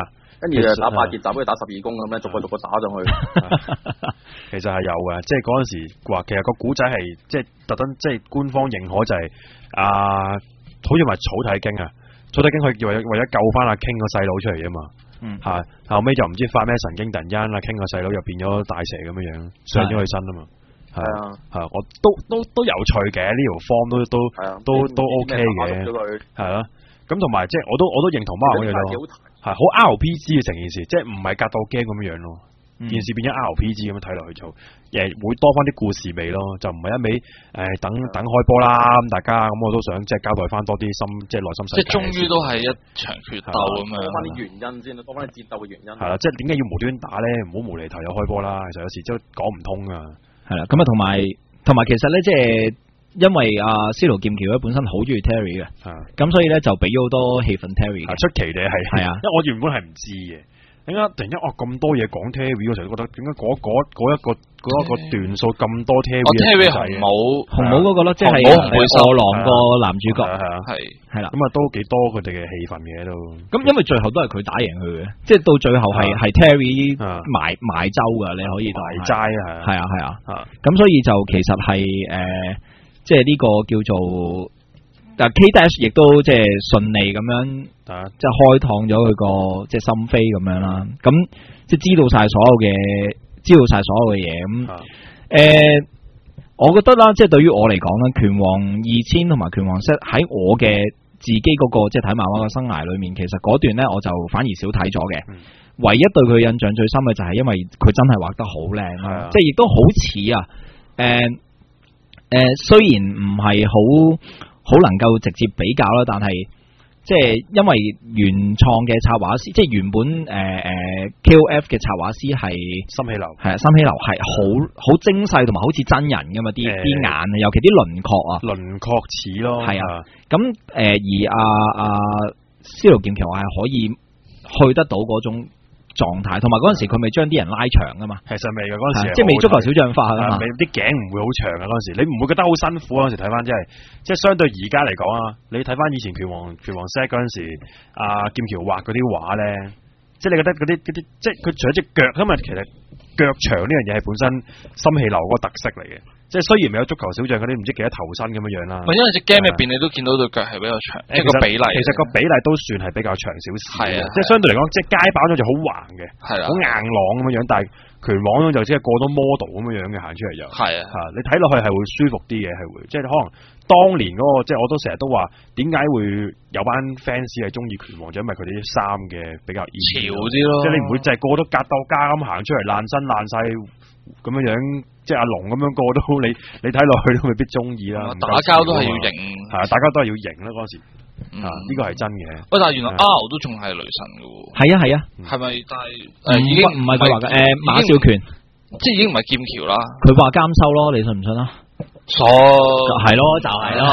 跟住就打八結集，跟住打十二宮咁咧，逐個逐個打上去。 其實係有嘅，即係嗰陣時話，其實個古仔係即係特登，即係官方認可就係、是、啊，好似話草薙京啊，草薙京佢為為咗救翻阿 King 個細佬出嚟啊嘛，嗯，吓後尾就唔知發咩神經突然間阿 King 個細佬又變咗大蛇咁樣樣上咗佢身啊嘛，係啊，係我都都都有趣嘅呢條 form 都都都都 OK 嘅，係咯，咁同埋即係我都我都認同貓嗰樣咯，係好 R P G 嘅成件事，即係唔係格鬥 game 咁樣樣咯。件事變咗 R P G 咁樣睇落去就，誒會多翻啲故事味咯，就唔係一味誒等等開波啦，咁大家咁我都想即係交代翻多啲心，即係內心世界。即係終於都係一場決鬥咁樣。多翻啲原因先，多翻啲戰鬥嘅原因。係啦，即係點解要無端打咧？唔好無厘頭有開波啦，其實有時都講唔通噶。係啦，咁啊同埋同埋其實咧，即係因為阿司徒劍橋咧本身好中意 Terry 嘅，咁所以咧就俾咗好多戲份 Terry。出奇嘅係係啊，因為我原本係唔知嘅。點解突然間哦咁多嘢講 Terry，我成日覺得點解嗰嗰嗰一個嗰一個段數咁多 Terry？哦 Terry 紅帽紅帽嗰個咯，即係餓狼個男主角係啊係係啦，咁啊都幾多佢哋嘅戲份嘅都。咁因為最後都係佢打贏佢嘅，即係到最後係係 Terry 埋埋州噶，你可以埋齋啊係啊係啊，咁所以就其實係誒，即係呢個叫做。但 K Dash 亦都即係順利咁樣，啊、即係開拓咗佢個即係心扉咁樣啦。咁即係知道晒所有嘅，知道晒所有嘅嘢。咁誒、啊呃，我覺得啦，即係對於我嚟講咧，拳王二千同埋拳王 Z 喺我嘅自己嗰、那個即係睇漫畫嘅生涯裏面，其實嗰段咧我就反而少睇咗嘅。嗯、唯一對佢印象最深嘅就係因為佢真係畫得好靚啦，啊、即係亦都好似啊，誒、呃、誒，雖然唔係好。好能夠直接比較啦，但係即係因為原創嘅插畫師，即係原本誒誒、呃、K O F 嘅插畫師係森喜流，係啊，森喜流係好好精細同埋好似真人噶嘛啲啲眼啊，尤其啲輪廓啊，輪廓似咯，係啊，咁誒、呃、而阿阿司徒劍橋係可以去得到嗰種狀態，同埋嗰陣時佢咪將啲人拉長噶嘛，其實未嘅嗰陣時，即係未足球小將化噶嘛，啲頸唔會好長嘅嗰陣時，你唔會覺得好辛苦嗰陣時睇翻，即係即係相對而家嚟講啊，你睇翻以前拳王拳王 Z 嗰陣時，阿劍橋畫嗰啲畫咧，即係你覺得嗰啲嗰啲，即係佢除咗隻腳，因為其實腳長呢樣嘢係本身森喜流嗰個特色嚟嘅。即係雖然未有足球小將嗰啲唔知幾多頭身咁樣樣啦，因為隻 game 入邊你都見到對腳係比較長，即係個比例，其實個比例都算係比較長少少，係啊，即係相對嚟講，即係街跑咗就好橫嘅，係啊，好硬朗咁樣樣，但係拳王嗰種就只係過多 model 咁樣樣嘅行出嚟就係啊，吓你睇落去係會舒服啲嘅，係會，即係可能當年嗰個，即係我都成日都話，點解會有班 fans 係中意拳王，就因為佢哋啲衫嘅比較潮啲咯，即係你唔會就係個個都格鬥家咁行出嚟爛身爛晒咁樣樣。即係阿龍咁樣過都你你睇落去都未必中意啦，打交都係要型，係啊，大家都係要型啦嗰陣時，啊呢個係真嘅。喂，但係原來 R 都仲係雷神嘅喎。係啊係啊，係咪？但係誒已經唔係佢話嘅，誒馬少權，即係已經唔係劍橋啦。佢話監修咯，你信唔信啊？錯，係咯就係咯。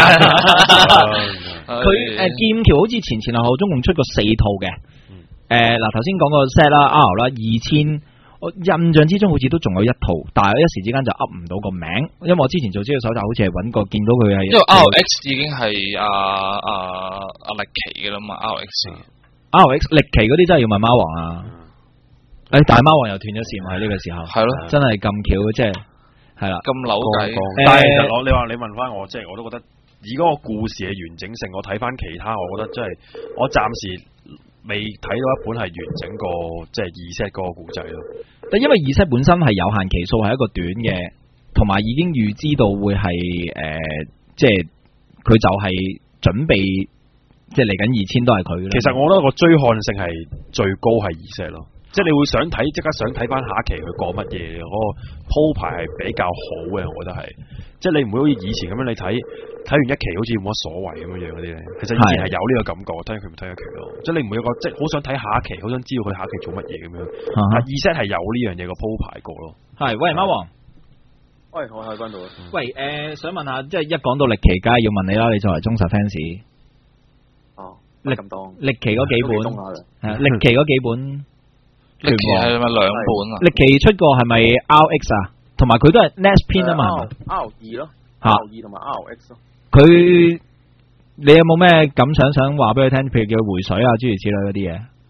佢誒劍橋好似前前後後總共出過四套嘅。誒嗱頭先講個 set 啦 R 啦二千。我印象之中好似都仲有一套，但係一時之間就噏唔到個名，因為我之前做資料搜集，好似係揾過見到佢係。因為 R X 已經係阿阿阿力奇嘅啦嘛 ，R X，R X 力奇嗰啲真係要問貓王啊！誒、嗯，但係貓王又斷咗線喎喺呢個時候。係咯的，真係咁巧，即係係啦，咁扭計。但係其實我你話你問翻我，即係我都覺得以嗰個故事嘅完整性，我睇翻其他，我覺得真係我暫時。未睇到一本係完整個即係二 set 嗰個故仔咯，但因為二 set 本身係有限期數，係一個短嘅，同埋已經預知到會係誒、呃，即係佢就係準備，即係嚟緊二千都係佢。其實我覺得個追看性係最高係二 set 咯，即係你會想睇，即刻想睇翻下一期佢講乜嘢，嗰、那個鋪排係比較好嘅，我覺得係，即係你唔會好似以前咁樣你睇。睇完一期好似冇乜所謂咁樣樣嗰啲咧，其實以前係有呢個感覺，睇佢唔睇一期咯，即係你唔會有個即係好想睇下一期，好想知道佢下一期做乜嘢咁樣。二 set 係有呢樣嘢個鋪排過咯。係，喂貓王，喂我喺邊度啊？喂誒、呃，想問下，即係一講到力奇，梗係要問你啦，你作為忠實 fans。哦，力咁多，力奇嗰幾本係啊，力奇嗰幾本，力奇係咪兩本啊？力奇出過係咪 R X 啊？同埋佢都係 Next 篇啊嘛 ，R 二咯。R 二同埋 R X 咯，佢你有冇咩感想想話俾佢聽？譬如叫回水啊，諸如此類嗰啲嘢。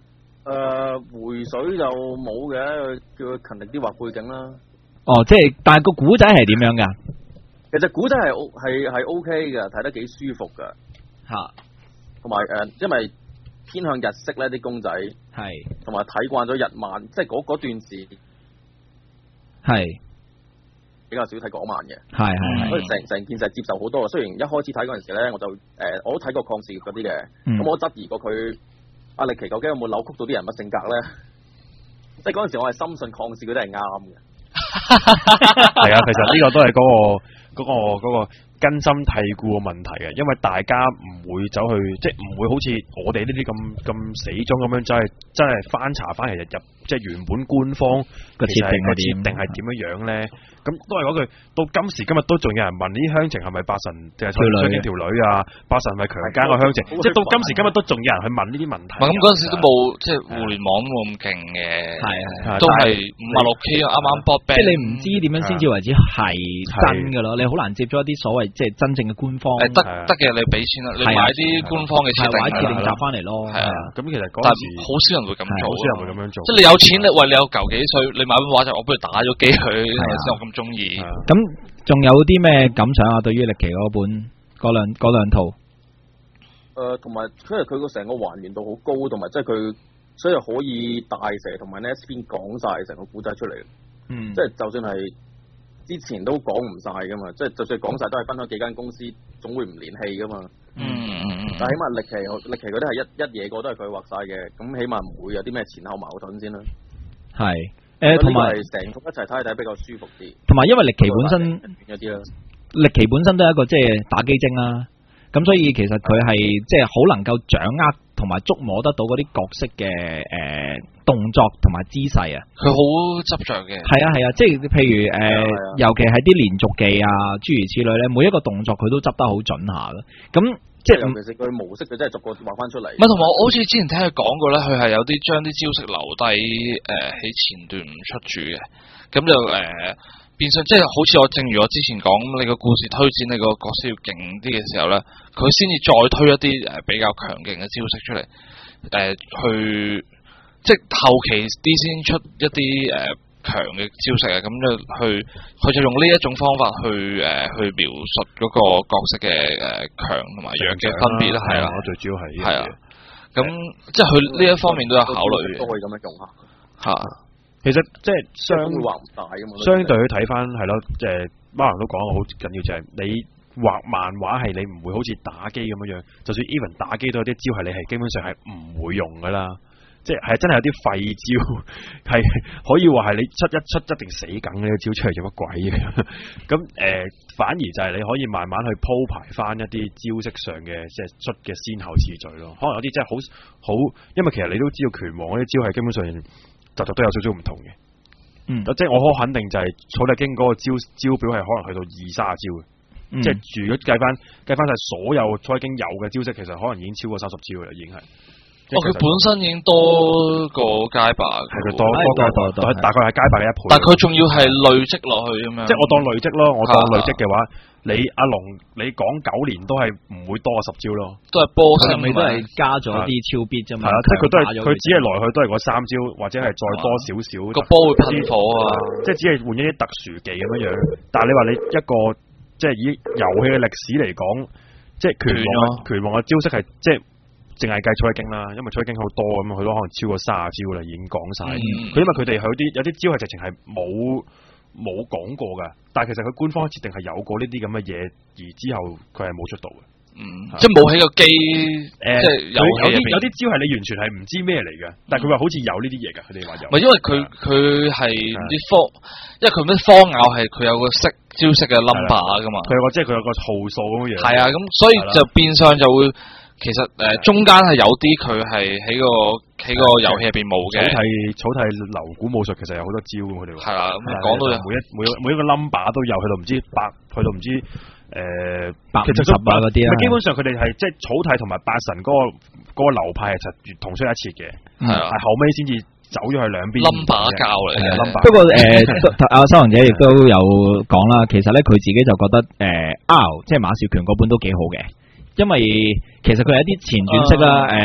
誒、呃，回水就冇嘅，叫佢勤力啲畫背景啦。 哦，即係，但係個古仔係點樣噶？ 其實古仔係係係 O K 嘅，睇得幾舒服噶。 吓、啊， 同埋誒，因為偏向日式咧啲公仔，係，同埋睇慣咗日漫，即係嗰嗰段時，係比較少睇港漫嘅。係係，所以成成件事係接受好多嘅。雖然一開始睇嗰陣時咧，我就誒、呃、我都睇過抗視嗰啲嘅，咁、嗯、我質疑過佢。阿力奇究竟有冇扭曲到啲人物性格咧？即係嗰陣時，我係深信抗視嗰啲係啱嘅。 係啊，其實呢個都係嗰、嗰個嗰、嗰個嗰、嗰個根深蒂固嘅問題嘅，因為大家唔會走去，即係唔會好似我哋呢啲咁咁死忠咁樣，真係真係翻查翻其實入即係原本官方個設定個設定係點樣樣咧？咁都係嗰句，到今時今日都仲有人問呢啲鄉情係咪八神定係追緊條女啊？八神係咪強姦個鄉情？即係到今時今日都仲有人去問呢啲問題。咁嗰陣時都冇，即係互聯網都冇咁勁嘅，係係都係五啊六 K 啱啱 boot back。即係你唔知點樣先至為之係真㗎咯，你好難接咗一啲所謂即係真正嘅官方。誒得得嘅，你俾錢啦，你買啲官方嘅設定，買設定集翻嚟咯。係啊，咁其實嗰陣時好少人會咁做，好少人會咁樣做。即係你有錢，你喂你有嚿幾歲，你買本畫就我不如打咗機佢，係咪先？我咁中意。咁仲有啲咩感想啊？對於力奇嗰本嗰兩嗰兩套，誒，同埋因為佢個成個還原度好高，同埋即係佢，所以可以大蛇同埋 S 篇講晒成個古仔出嚟。嗯，即係就算係之前都講唔晒噶嘛，即係就算講晒都係分開幾間公司，總會唔連戲噶嘛。嗯嗯嗯。但係起碼力奇力奇嗰啲係一一嘢過都係佢畫晒嘅，咁起碼唔會有啲咩前後矛盾先啦。係。誒，同埋成幅一齊睇睇比較舒服啲，同埋因為力奇本身有啲啦，力奇本身都係一個即係打機精啦，咁所以其實佢係即係好能夠掌握同埋觸摸得到嗰啲角色嘅誒、呃、動作同埋姿勢啊，佢好執着嘅，係啊係啊，即係譬如誒，呃、尤其係啲連續技啊諸如此類咧，每一個動作佢都執得好準下咯，咁。即係尤其是佢模式，佢真係逐個畫翻出嚟。唔係，同埋我好似之前聽佢講過咧，佢係有啲將啲招式留低誒喺前段唔出住嘅，咁就誒、呃、變相即係好似我正如我之前講，你個故事推展你個角色要勁啲嘅時候咧，佢先至再推一啲誒比較強勁嘅招式出嚟，誒、呃、去即係後期啲先出一啲誒。呃強嘅招式啊，咁就去，佢就用呢一種方法去誒、呃、去描述嗰個角色嘅誒強同埋弱嘅分別啦，係啦，我最主要係係啊，咁即係佢呢一方面都有考慮嘅，都可以咁樣用下嚇。其實即係相畫唔大嘅嘛，相對去睇翻係咯，即係馬龍都講得好緊要，就係你畫漫畫係你唔會好似打機咁樣樣，就算 even 打機都有啲招係你係基本上係唔會用噶啦。即係真係有啲廢招，係可以話係你出一出一定死梗呢個招出嚟做乜鬼嘅？咁誒、呃，反而就係你可以慢慢去鋪排翻一啲招式上嘅即係出嘅先後次序咯。可能有啲真係好好，因為其實你都知道拳王嗰啲招係基本上集集都有少少唔同嘅。嗯，即係我可肯定就係草薙京嗰個招招表係可能去到二三十招嘅，嗯、即係如果計翻計翻晒所有草薙京有嘅招式，其實可能已經超過三十招啦，已經係。哦，佢本身已經多過街霸，係佢多多多多，大概係街霸嘅一倍。但係佢仲要係累積落去咁樣。即係我當累積咯，我當累積嘅話，你阿龍你講九年都係唔會多過十招咯。都係波身，你都係加咗啲超必啫嘛。係啦，即係佢都係佢只係來去都係嗰三招，或者係再多少少。個波會噴火啊！即係只係換一啲特殊技咁樣樣。但係你話你一個即係以遊戲嘅歷史嚟講，即係拳王拳王嘅招式係即係。淨係計草薙京啦，因為草薙京好多咁，佢都可能超過卅招啦，已經講晒。佢、嗯、因為佢哋有啲有啲招係直情係冇冇講過噶，但係其實佢官方設定係有過呢啲咁嘅嘢，而之後佢係冇出到嘅。嗯，是即係冇喺個機誒，即係有有啲有啲招係你完全係唔知咩嚟嘅，但係佢話好似有呢啲嘢噶，佢哋話有。唔係因為佢佢係唔知科，因為佢咩科咬係佢有個識招式嘅 number 噶嘛，佢有個即係佢有個號數咁樣。係啊，咁所以就變相就會。其實誒、呃、中間係有啲佢係喺個喺個遊戲入邊冇嘅。草薙草薙流古武術其實有好多招佢哋。係啦，咁講到每一每每一個 number 都有，去到唔知百，去到唔知誒百五十啊嗰啲啊。基本上佢哋係即係草薙同埋八神嗰、那個嗰、那個流派係實同出一轍嘅。係啊，係後尾先至走咗去兩邊。number 教嚟嘅。不過誒，阿收王姐亦都有講啦，其實咧佢自己就覺得誒 R 即係馬少權嗰本都幾好嘅。因為其實佢係一啲前傳式啦，誒、呃，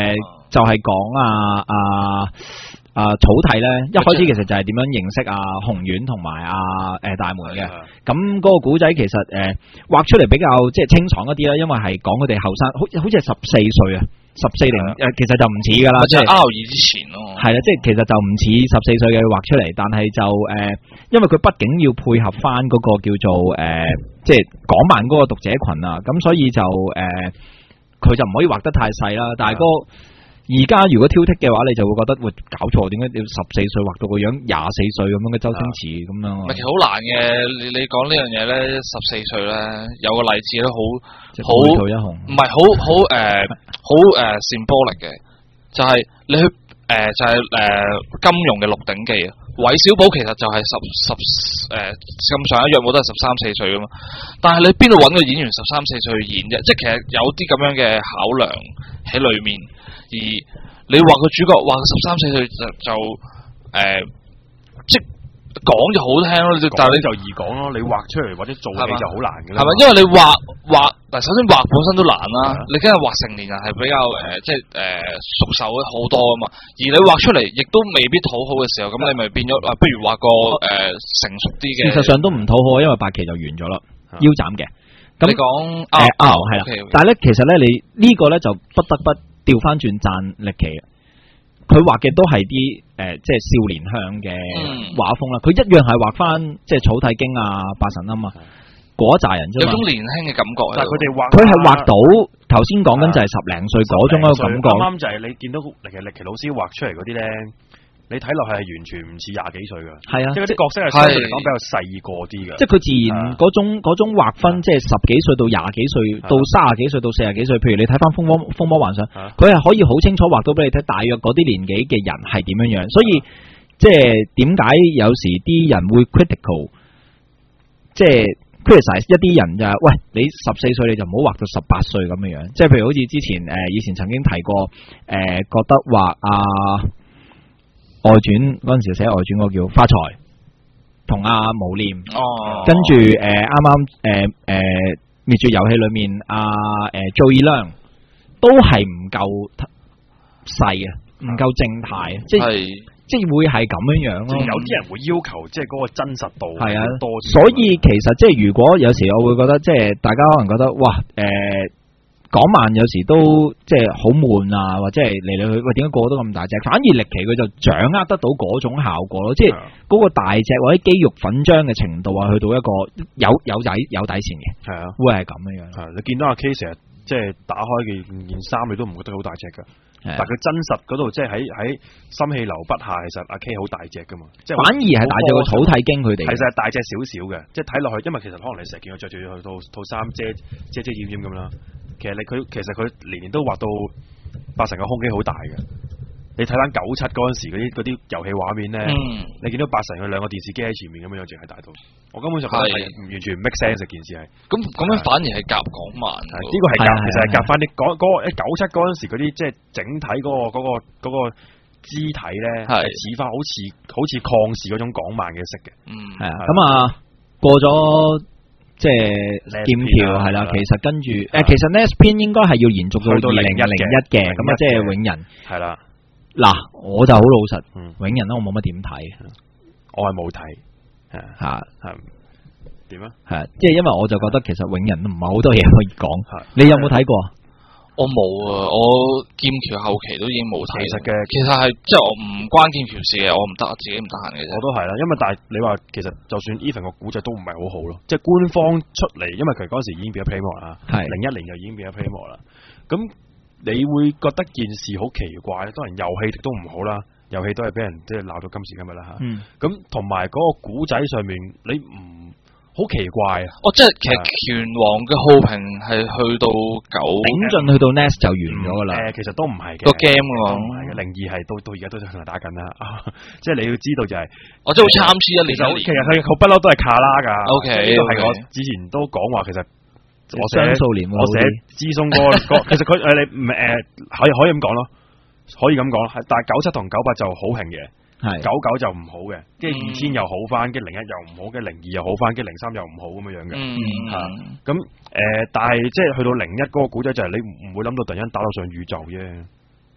就係講啊啊啊草剃咧，一開始其實就係點樣認識啊紅丸同埋啊誒大門嘅。咁嗰個古仔其實誒畫出嚟比較即係清爽一啲啦，因為係講佢哋後生，好好似係十四歲啊，十四零誒，其實就唔似噶啦，即係 R 二之前咯。係啦，即係其實就唔似十四歲嘅畫出嚟，但係就誒，因為佢畢竟要配合翻嗰個叫做誒，即係港漫嗰個讀者群啊，咁所以就誒，佢就唔可以畫得太細啦，但係嗰個。而家如果挑剔嘅話，你就會覺得會搞錯，點解要十四歲畫到個樣廿四歲咁樣嘅周星馳咁樣？ 其實好難嘅，你你講呢樣嘢咧，十四歲咧有個例子咧，好好唔係好好誒好誒扇玻璃嘅，就係、是、你去誒、呃、就係、是、誒、呃、金庸嘅《鹿鼎記》啊，韋小寶其實就係十十誒咁上一樣，冇都係十三四歲噶嘛，但係你邊度揾個演員十三四歲去演啫？即係其實有啲咁樣嘅考量喺裏面。而你畫個主角畫十三四歲就就誒、呃，即講就好聽咯，但係你就易講咯。你畫出嚟或者做戲就好難嘅啦。係咪？因為你畫畫嗱，首先畫本身都難啦。你梗係畫成年人係比較誒、呃，即係誒、呃、熟手好多啊嘛。而你畫出嚟亦都未必討好嘅時候，咁你咪變咗啊？不如畫個誒、呃、成熟啲嘅。事實上都唔討好，因為八期就完咗啦，腰斬嘅。咁你講誒啊係啦，但係咧其實咧你呢個咧就不得不。調翻轉讚力奇，佢畫嘅都係啲誒，即係少年向嘅畫風啦。佢、嗯、一樣係畫翻即係草剃經啊、八神庵啊嗰一紮人啫嘛。有種年輕嘅感覺。但係佢哋畫，佢係畫到頭先講緊就係十零歲嗰種嘅感覺。啱啱就係你見到力奇力奇老師畫出嚟嗰啲咧。你睇落去係完全唔似廿幾歲噶，係啊，即係啲角色係相對嚟講比較細個啲嘅，即係佢自然嗰種嗰種畫分，即係十幾歲到廿幾歲到三十幾歲到四十幾歲。譬如你睇翻《風魔風魔幻想》，佢係可以好清楚畫到俾你睇，大約嗰啲年紀嘅人係點樣樣。所以即係點解有時啲人會 critical， 即係 criticize 一啲人就係、是、喂你十四歲你就唔好畫到十八歲咁樣樣。即係譬如好似之前誒、呃、以前曾經提過誒、呃、覺得畫啊。外傳嗰陣時寫外傳嗰個叫花財同阿無念，哦、跟住誒啱啱誒誒滅絕遊戲裏面阿誒 Joey Leung 都係唔夠細啊，唔夠正態啊，即係即係會係咁樣樣咯。有啲人會要求即係嗰個真實度係啊多，所以其實即係如果有時我會覺得即係大家可能覺得哇誒。呃港漫有時都即係好悶啊，或者係嚟嚟去去，喂點解個個都咁大隻？反而力奇佢就掌握得到嗰種效果咯，即係嗰個大隻或者肌肉粉張嘅程度啊，去到一個有有底有底線嘅，係啊，會係咁樣樣。係你見到阿 K 成日即係打開件件衫，你都唔覺得好大隻噶，但係佢真實嗰度即係喺喺心氣流不下，其實阿 K 好大隻噶嘛，即係反而係大隻過草剃經佢哋，其實係大隻少少嘅，即係睇落去，因為其實可能你成日見佢着住套套衫遮遮遮掩掩咁啦。其實你佢其實佢年年都畫到八神嘅胸肌好大嘅，你睇翻九七嗰陣時嗰啲嗰啲遊戲畫面咧，嗯、你見到八神佢兩個電視機喺前面咁樣，淨係大到，我根本上覺得係唔完全唔 make sense 件事係。咁咁樣反而係夾港漫，呢個係夾，其實係夾翻啲嗰嗰個喺九七嗰陣時嗰啲即係整體嗰、嗰個嗰、嗰個嗰、嗰個肢體咧，係似翻好似好似抗視嗰種港漫嘅色嘅。嗯，係啊。咁啊過咗。即係劍橋係啦，其實跟住誒，其實 next 篇應該係要延續到二零一零一嘅，咁啊，即係永仁係啦。嗱，我就好老實，永仁咧我冇乜點睇，我係冇睇，吓係點啊？係即係因為我就覺得其實永仁唔係好多嘢可以講，你有冇睇過？我冇啊，我劍橋後期都已經冇睇。其實嘅，其實係即係我唔關劍橋事嘅，我唔得，我自己唔得閒嘅啫。我都係啦，因為但係你話其實就算 even 個古仔都唔係好好咯，即係官方出嚟，因為佢嗰時已經變咗 Playmo 啦，係零一年就已經變咗 Playmo 啦。咁你會覺得件事好奇怪，當然遊戲都唔好啦，遊戲都係俾人即係鬧到今時今日啦吓。咁同埋嗰個古仔上面，你唔。好奇怪啊！哦，即係其實拳王嘅好評係去到九頂盡去到 N E S 就完咗噶啦。誒、嗯，其實都唔係嘅個 game 喎，唔係嘅零二係到到而家都仲同人打緊啦。即係你要知道就係、是，我即係好參差一年。其實佢佢不嬲都係卡拉噶。O K，呢個係我之前都講話，其實我寫數年，我寫資鬆嗰個，其實佢誒你唔誒可以可以咁講咯，可以咁講。但係九七同九八就好評嘅。係九九就唔好嘅，跟住二千又好翻，跟住零一又唔好，跟住零二又好翻，跟住零三又唔好咁樣樣嘅。吓咁誒，但係即係去到零一嗰個古仔就係你唔會諗到突然間打到上宇宙啫，即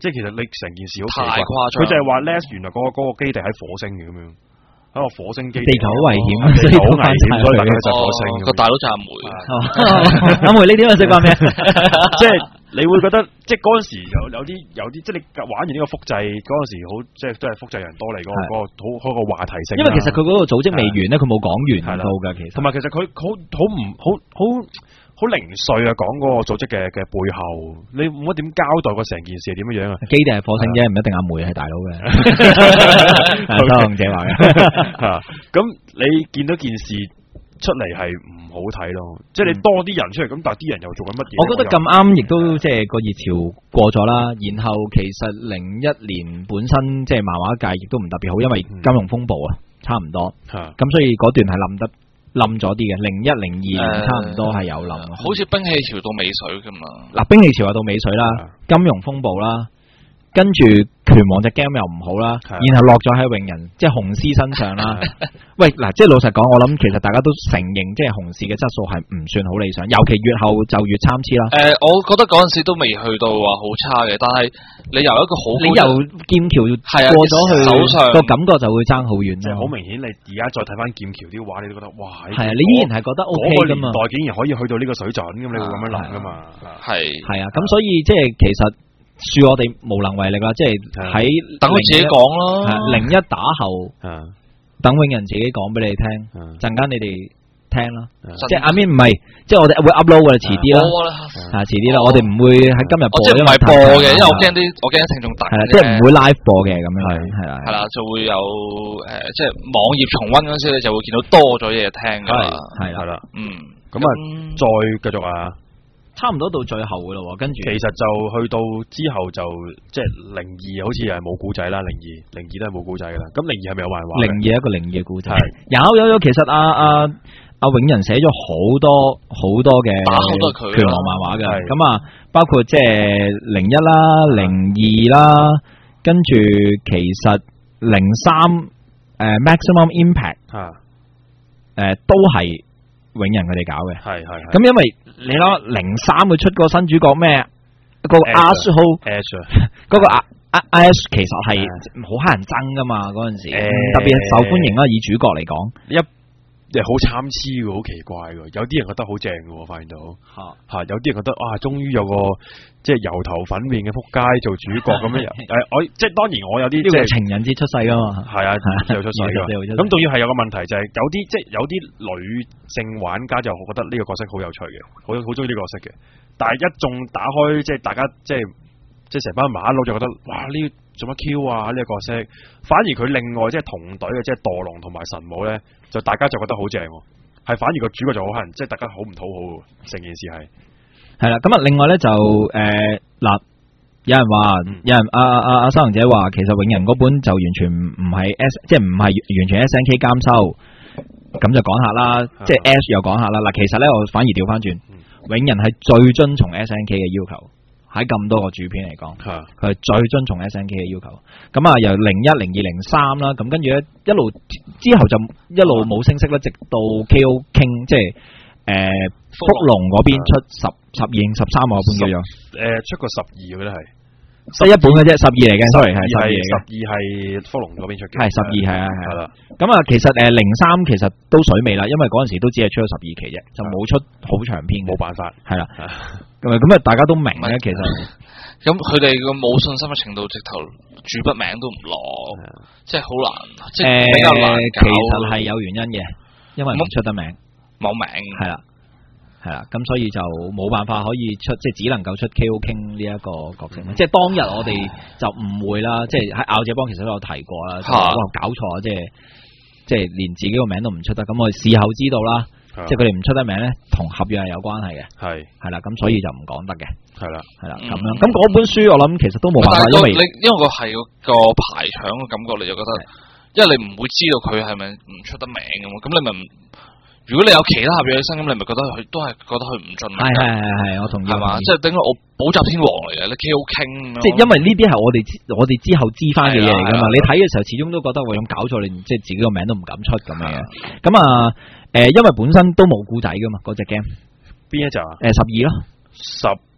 即係其實你成件事好奇怪， 太誇張。 佢就係話 Les 原來嗰、那個嗰、那個基地喺火星嘅咁樣。喺個火星基地， 地球好危險， 地球好危險，所以大家就火星。 個大佬就阿梅， 阿梅呢啲我識講咩？ 即係你會覺得，即係嗰陣時有有啲有啲，即係你玩完呢個複製嗰陣時，好即係都係複製人多嚟嗰個嗰個好嗰個話題性。 因為其實佢嗰個組織未完咧，佢冇講完到嘅，其實。 同埋其實佢好好唔好好好零碎啊，講嗰個組織嘅嘅背後，你冇乜點交代過成件事係點樣樣啊？ 基地係火星啫，唔一定阿梅係大佬嘅。周紅姐話嘅。 咁你見到件事出嚟係唔好睇咯，即係你多啲人出嚟，咁但係啲人又做緊乜嘢？ 我覺得咁啱，亦都即係個熱潮過咗啦。然後其實零一年本身即係漫畫界亦都唔特別好，因為金融風暴啊，差唔多。咁所以嗰段係冧得。冧咗啲嘅，零一零二年差唔多係有冧、呃， 好似兵器潮到尾水噶嘛。 嗱，兵器潮又到尾水啦，啊、金融風暴啦，跟住拳王隻 game 又唔好啦，啊、然後落咗喺泳人即係雄獅身上啦。喂，嗱，即係老實講，我諗其實大家都承認，即係雄獅嘅質素係唔算好理想，尤其越後就越參差啦。誒、 呃，我覺得嗰陣時都未去到話好差嘅，但係你由一個好， 你由劍橋過咗去手上個感覺就會爭好遠。 即係好明顯，你而家再睇翻劍橋啲畫，你都覺得哇！係啊，你依然係覺得 O K 噶嘛？ 嗰個年代竟然可以去到呢個水準，咁你會咁樣諗噶嘛？ 係係啊，咁所以即係其實恕我哋無能為力啦，即係喺等佢自己講咯。 零一打後。等永人自己講俾你聽，陣間你哋聽啦。即係阿 Min 唔係，即係我哋會 upload 嘅，遲啲啦。啊，遲啲啦，我哋唔會喺今日播， 即係唔係播嘅，因為我驚啲，我驚聽眾大。 係啦，即係唔會 live 播嘅咁樣。係係啦， 係啦，就會有誒，即係網頁重溫嗰時咧，就會見到多咗嘢聽㗎啦。 係係啦， 嗯，咁啊，再繼續啊。 差唔多到最後噶啦，跟住其實就去到之後就即係零二，好似係冇古仔啦。零二零二都係冇古仔噶啦。咁零二係咪有漫畫？ 零二一個零二嘅古仔，有有有。其實阿阿阿永仁寫咗好多好多嘅拳王漫畫嘅，咁啊包括即係零一啦、零二啦，跟住其實零三誒 Maximum Impact 誒、呃、都係永仁佢哋搞嘅，係係。咁因為你諗零三佢出個新主角咩？個 Ash 號 Ash 嗰個阿阿 Ash 其實係好乞人憎噶嘛，嗰陣時，欸、特別受歡迎啦，以主角嚟講， 一好參差嘅，好奇怪嘅。有啲人覺得好正嘅，我發現到吓吓，有啲人覺得啊，終於有個即係油頭粉面嘅仆街做主角咁樣。誒，我即係當然我有啲即係情人節出世噶嘛，係啊，又出世噶。咁仲要係有個問題就係有啲即係有啲女性玩家就覺得呢個角色好有趣嘅，好好中意呢個角色嘅。但係一眾打開即係大家即係即係成班馬佬就覺得哇呢做乜 Q 啊呢個角色，反而佢另外即係同隊嘅即係墮龍同埋神武咧，就大家就覺得好正，係反而個主角就好乞人，即係大家好唔討好成件事係係啦。咁啊，另外咧就誒嗱、呃，有人話、嗯、有人阿阿阿收行者話，其實永仁嗰本就完全唔係 S， 即係唔係完全 S N K 監修，咁就講下啦，即係 S 又講下啦。嗱，其實咧我反而調翻轉。嗯永仁係最遵從 S N K 嘅要求，喺咁多個主片嚟講，佢係最遵從 S N K 嘅要求。咁啊，由零一、零二、零三啦，咁跟住咧一路之後就一路冇聲息啦，直到 K O King 即係誒福龍嗰邊出十十二、十三個半叫做誒出過十二嘅咧係。 得一本嘅啫，十二嚟嘅 ，sorry 係十二嚟嘅。 十二係福龍嗰邊出嘅， 係十二係啊係啦。咁啊，其實誒零三其實都水尾啦，因為嗰陣時都只係出咗十二期啫，就冇出好長篇， 冇辦法係啦。咁啊咁啊，大家都明咧，其實咁佢哋個冇信心嘅程度，直頭主筆名都唔落，即係好難，即係比較難。 其實係有原因嘅，因為唔出得名， 冇名係啦。係啦，咁所以就冇辦法可以出，即係只能夠出 K O King 呢一個角色。嗯、即係當日我哋就誤會啦，即係喺拗者幫其實都有提過啦，哇搞錯啊！即係即係連自己個名都唔出得，咁我哋事後知道啦，即係佢哋唔出得名咧，同合約係有關係嘅。係係啦，咁所以就唔講得嘅。係啦係啦，咁樣咁嗰本書我諗其實都冇辦法，因為你因為個係個排場嘅感覺，你就覺得，因為你唔會知道佢係咪唔出得名咁，咁你咪唔。如果你有其他合約起身，咁你咪覺得佢都係覺得佢唔盡力。係係係係，我同意。係嘛，即係等於我補習天王嚟嘅，你 K O 傾。 即係因為呢啲係我哋我哋之後知翻嘅嘢嚟噶嘛，你睇嘅時候始終都覺得會咁搞錯，你即係自己個名都唔敢出咁樣嘅。咁啊，誒，因為本身都冇故仔噶嘛，嗰隻 game。 邊一集啊？ 誒，十二咯。 十二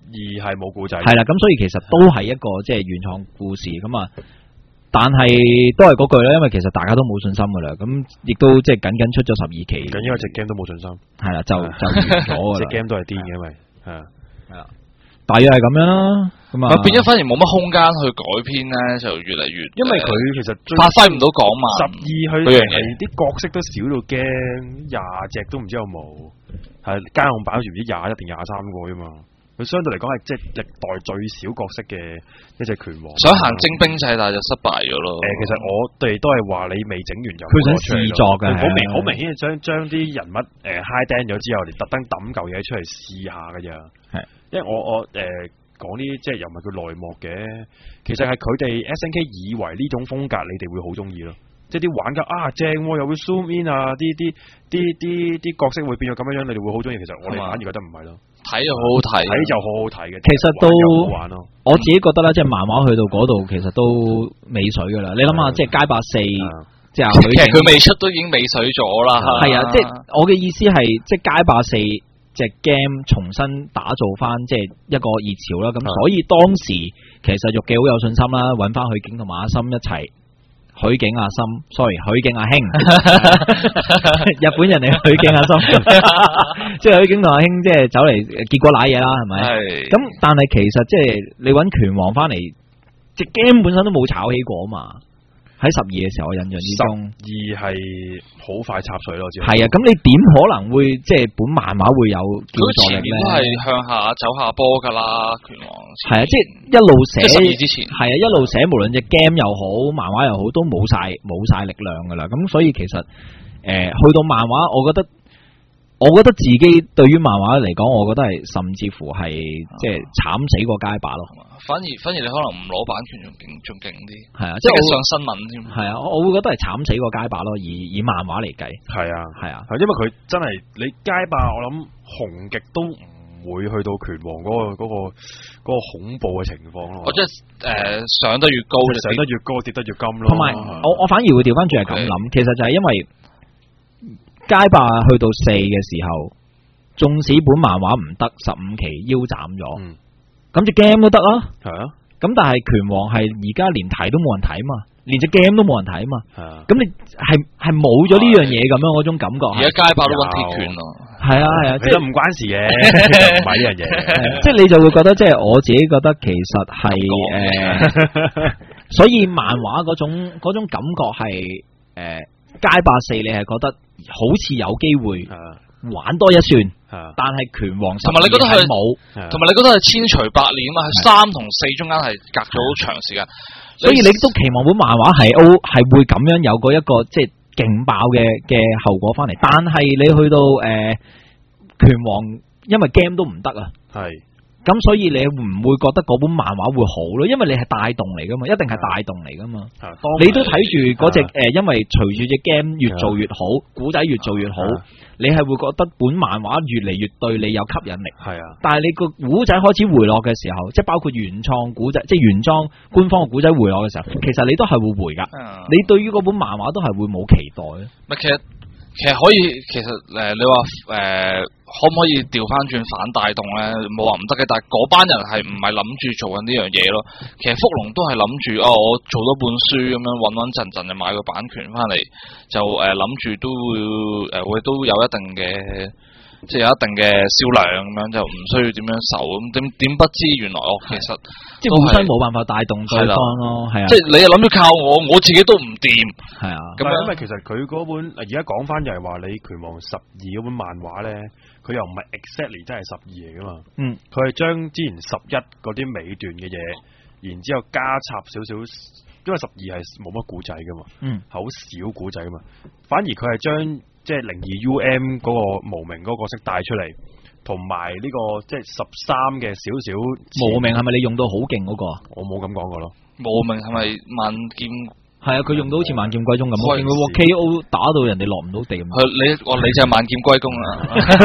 二係冇故仔。 係啦，咁所以其實都係一個即係原創故事咁啊。但係都係嗰句啦，因為其實大家都冇信心噶啦，咁亦都即係僅僅出咗十二期， 咁因為隻 game 都冇信心，係啦，就就完咗噶啦， 隻 game 都係癲嘅，因為係啊， 係啊，大約係咁樣啦，咁啊， 變咗反而冇乜空間去改編咧，就越嚟越， 因為佢其實發揮唔到港漫， 十二佢係啲角色都少到驚，廿隻都唔知有冇，係家用版好似唔知廿一定廿三個啫嘛。佢相對嚟講係即係歷代最少角色嘅一隻拳王， 想行精兵制但係就失敗咗咯。 誒，其實我哋都係話你未整完就佢想試作嘅， 好明好明顯係將將啲人物誒 high down 咗之後，你特登抌嚿嘢出嚟試下㗎咋。係，因為我我誒講呢啲即係又唔係佢內幕嘅，其實係佢哋 S N K 以為呢種風格你哋會好中意咯。即係啲玩家啊正喎，又會 zoom in 啊，啲啲啲啲啲角色會變咗咁樣樣，你哋會好中意。其實我哋反而覺得唔係咯， 睇就好好睇， 睇就好好睇嘅。 其實都好玩咯。 我自己覺得咧，即係漫畫去到嗰度，其實都尾水噶啦。你諗下，即係街霸四，即係其實佢未出都已經尾水咗啦。 係啊，即係我嘅意思係，即係街霸四隻 game 重新打造翻，即係一個熱潮啦。咁所以當時其實玉記好有信心啦，揾翻許景同埋阿森一齊。許景阿森 ，sorry， 許景阿興，日本人嚟許景阿森，即係許景同阿興，即係走嚟，結果瀨嘢啦，係咪？係。咁但係其實即係你揾拳王翻嚟，隻 game 本身都冇炒起過啊嘛。喺十二嘅時候，我印象之中， 十二係好快插水咯， 係啊，咁你點可能會即係本漫畫會有叫座力咧？ 都係向下走下坡噶啦，拳王。 係啊，即係一路寫， 十二之前係啊，一路寫，無論隻 game 又好，漫畫又好，都冇晒冇晒力量噶啦。咁所以其實誒、呃，去到漫畫，我覺得。我覺得自己對於漫畫嚟講，我覺得係甚至乎係即係慘死過街霸咯。 反而反而你可能唔攞版權仲勁仲勁啲。係啊，即係上新聞添。 係啊，我會覺得係慘死過街霸咯。以以漫畫嚟計， 係啊係啊， 因為佢真係你街霸，我諗紅極都唔會去到拳王嗰、嗰個嗰、嗰個嗰、嗰個恐怖嘅情況咯。 我即係誒上得越高， 上得越高跌得越金咯。 同埋我我反而會調翻轉係咁諗，其實就係因為。街霸去到四嘅時候，縱使本漫畫唔得，十五期腰斬咗，咁隻 game 都得啊。係啊，咁但係拳王係而家連睇都冇人睇嘛，連隻 game 都冇人睇嘛。係啊，咁你係係冇咗呢樣嘢咁樣嗰種感覺。 而家街霸都揾鐵拳咯。 係啊係啊， 其實唔關事嘅，唔係呢樣嘢。 即係你就會覺得，即係我自己覺得其實係誒，所以漫畫嗰種嗰種感覺係誒。街霸四你係覺得好似有機會玩多一算，但係拳王同埋你覺得係冇， 同埋你覺得係千錘百煉啊嘛，係三同四中間係隔咗好長時間， 所以你都期望本漫畫係 O 係會咁樣有個一個即係勁爆嘅嘅後果翻嚟，但係你去到誒、呃、拳王，因為 game 都唔得啊，係。咁所以你唔會覺得嗰本漫畫會好咯？因為你係帶動嚟噶嘛，一定係帶動嚟噶嘛。你都睇住嗰隻誒，因為隨住隻 game 越做越好，古仔越做越好，你係會覺得本漫畫越嚟越對你有吸引力。係啊，但係你個古仔開始回落嘅時候，即係包括原創古仔，即係原裝官方嘅古仔回落嘅時候，其實你都係會回噶。你對於嗰本漫畫都係會冇期待咧。 咪其實其實可以，其實誒、呃，你話誒、呃，可唔可以調翻轉反帶動咧？冇話唔得嘅，但係嗰班人係唔係諗住做緊呢樣嘢咯？其實福龍都係諗住，哦，我做多本書咁樣穩穩陣陣就買個版權翻嚟，就誒諗住都會誒會、呃、都有一定嘅。即係有一定嘅銷量咁樣，就唔需要點樣受咁，點點不知原來我其實即係本身冇辦法帶動對方咯，係啊， 即係你又諗住靠我，我自己都唔掂，係啊。 咁因為其實佢嗰本而家講翻就係話你拳王十二嗰本漫畫咧，佢又唔係 exactly 真係十二嚟噶嘛，嗯，佢係將之前十一嗰啲尾段嘅嘢，然之後加插少少，因為十二係冇乜古仔噶嘛，嗯，好少古仔噶嘛，反而佢係將。即係零二 U M 嗰個無名嗰個角色帶出嚟，同埋呢個即係十三嘅少少無名係咪你用到好勁嗰個？ 我冇咁講過咯。 無名係咪萬劍？ 係啊，佢用到好似萬劍歸宗咁，我見佢 K O 打到人哋落唔到地咁。 你我你就係萬劍歸宗啦。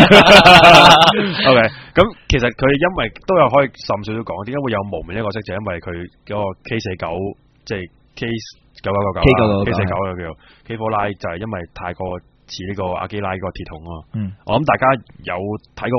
O K，咁其實佢因為都有可以甚少少講，點解會有無名一個角色？就係因為佢嗰個 K 四九，即係 K 九九九九 K 九九 K 四九叫做 K 四拉，就係因為太過。似呢個阿基拉個鐵桶啊，嗯、我諗大家有睇過我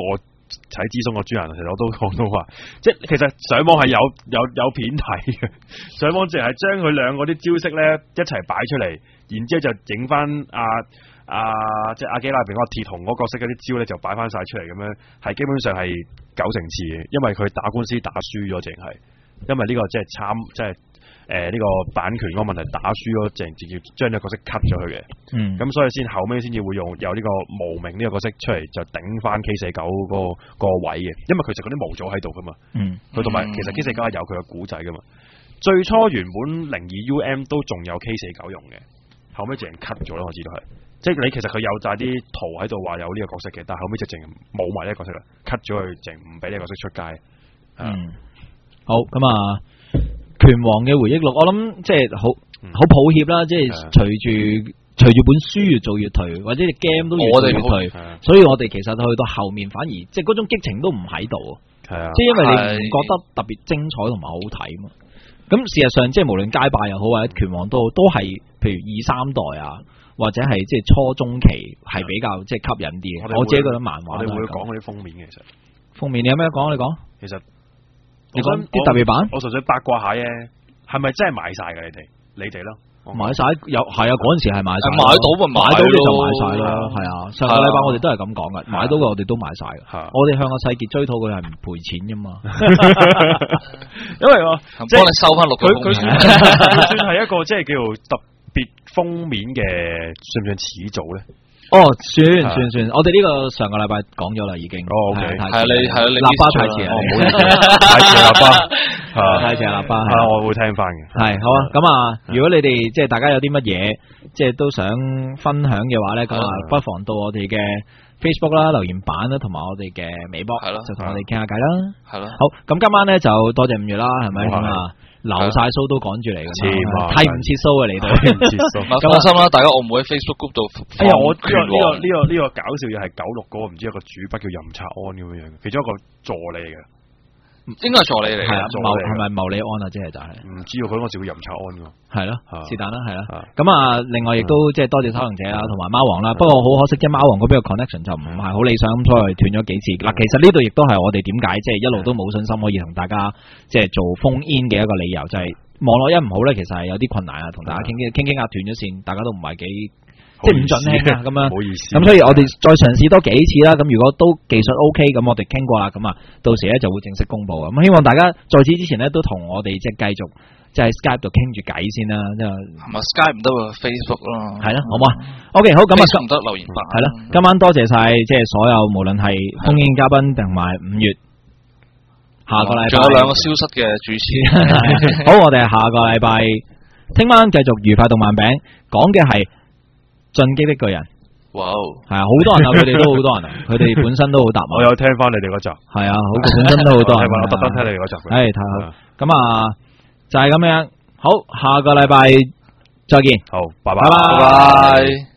睇諮詢個專欄，其實我都講到話，即係其實上網係有有有片睇嘅，上網淨係將佢兩個啲招式咧一齊擺出嚟，然之後就整翻阿阿即係阿基拉入邊嗰個鐵雄嗰角色嗰啲招咧就擺翻晒出嚟咁樣，係基本上係九成次嘅，因為佢打官司打輸咗，淨係因為呢個即係參即係。誒呢、呃這個版權嗰個問題打輸咗，淨直接將呢個角色 cut 咗佢嘅。嗯。咁所以先後尾先至會用有呢個無名呢個角色出嚟，就頂翻 K 四九嗰個個位嘅。因為其實嗰啲模組喺度噶嘛。嗯。佢同埋其實 K 四九係有佢嘅古仔噶嘛。最初原本零二 U M 都仲有 K 四九用嘅，後尾淨 cut 咗咯。我知道係，即係你其實佢有晒啲圖喺度話有呢個角色嘅，但係後尾就淨冇埋呢個角色啦 ，cut 咗佢，淨唔俾呢個角色出街。 嗯。好，咁啊。拳王嘅回憶錄，我諗即係好好抱歉啦，即係隨住隨住本書越做越頹，或者隻 game 都越做越頹，所以我哋其實去到後面反而即係嗰種激情都唔喺度，係啊，即係因為你唔覺得特別精彩同埋好睇嘛。咁事實上，即係無論街霸又好或者拳王都好，都係譬如二三代啊，或者係即係初中期係比較即係吸引啲嘅。我自己覺得漫畫， 我哋會講嗰啲封面嘅，其實封面你有咩講？你講， 其實。 你講啲特別版， 我純粹八卦下啫，係咪真係買晒噶？你哋，你哋咯， 買晒有係啊，嗰陣時係買晒， 買到咪買到你就買晒咯，係啊。上個禮拜我哋都係咁講嘅，買到嘅我哋都買晒嘅。我哋向個世傑追討佢係唔賠錢噶嘛， 因為我即係幫你收翻六個封面， 佢算係一個即係叫做特別封面嘅，算唔算始祖咧？ 哦，算算算，我哋呢個上個禮拜講咗啦，已經。 哦，OK， 係啊，你係啊，你喇叭太遲啊， 唔好意思，太遲喇叭， 太遲喇叭， 係我會聽翻嘅。 係好啊，咁啊，如果你哋即係大家有啲乜嘢，即係都想分享嘅話咧，咁啊，不妨到我哋嘅 Facebook 啦、留言板啦，同埋我哋嘅微博，係咯，就同我哋傾下偈啦。係咯。好，咁今晚咧就多謝五月啦，係咪咁啊？流晒蘇都趕住嚟嘅，睇唔切蘇啊！嚟到睇唔切蘇， 放心啦，大家我唔會喺 Facebook group 度。 哎呀，我呢個呢個呢個呢個搞笑嘢係九六嗰個，唔知一個主筆叫任察安咁樣樣，其中一個助理嘅， 應該係助理嚟嘅， 係咪牟利安啊？即係就係唔知道佢嗰個叫任察安噶， 係咯，是但啦，係啦。咁啊，另外亦都即係多謝收能者啦，同埋貓王啦。不過好可惜，即係貓王嗰邊個 connection 就唔係好理想，咁所以斷咗幾次。嗱，其實呢度亦都係我哋點解即係一路都冇信心可以同大家即係做phone in嘅一個理由，就係網絡一唔好咧，其實係有啲困難啊，同大家傾傾傾傾下斷咗線，大家都唔係幾即係唔盡興啊咁樣。唔好意思。咁所以我哋再嘗試多幾次啦。咁如果都技術 OK，咁我哋傾過啦。咁啊，到時咧就會正式公布。咁希望大家在此之前咧都同我哋即係繼續即係 Skype 度傾住偈先啦。即係係咪 Skype 唔得喎 ？Facebook 咯。 係啦，好嘛 ？OK，好咁啊， 唔得留言板。 係啦，今晚多謝晒即係所有無論係風煙嘉賓定埋五月。下個禮拜仲有兩個消失嘅主持。 好，我哋下個禮拜聽晚繼續愉快動漫餅，講嘅係進擊的巨人。 哇！ 係啊，好多人啊，佢哋都好多人啊，佢哋本身都好答我。 我有聽翻你哋嗰集。係啊，好本身都好多人。 我特登聽你哋嗰集。 係太好。咁啊，就係咁樣。好，下個禮拜再見。 好，拜拜。 拜拜。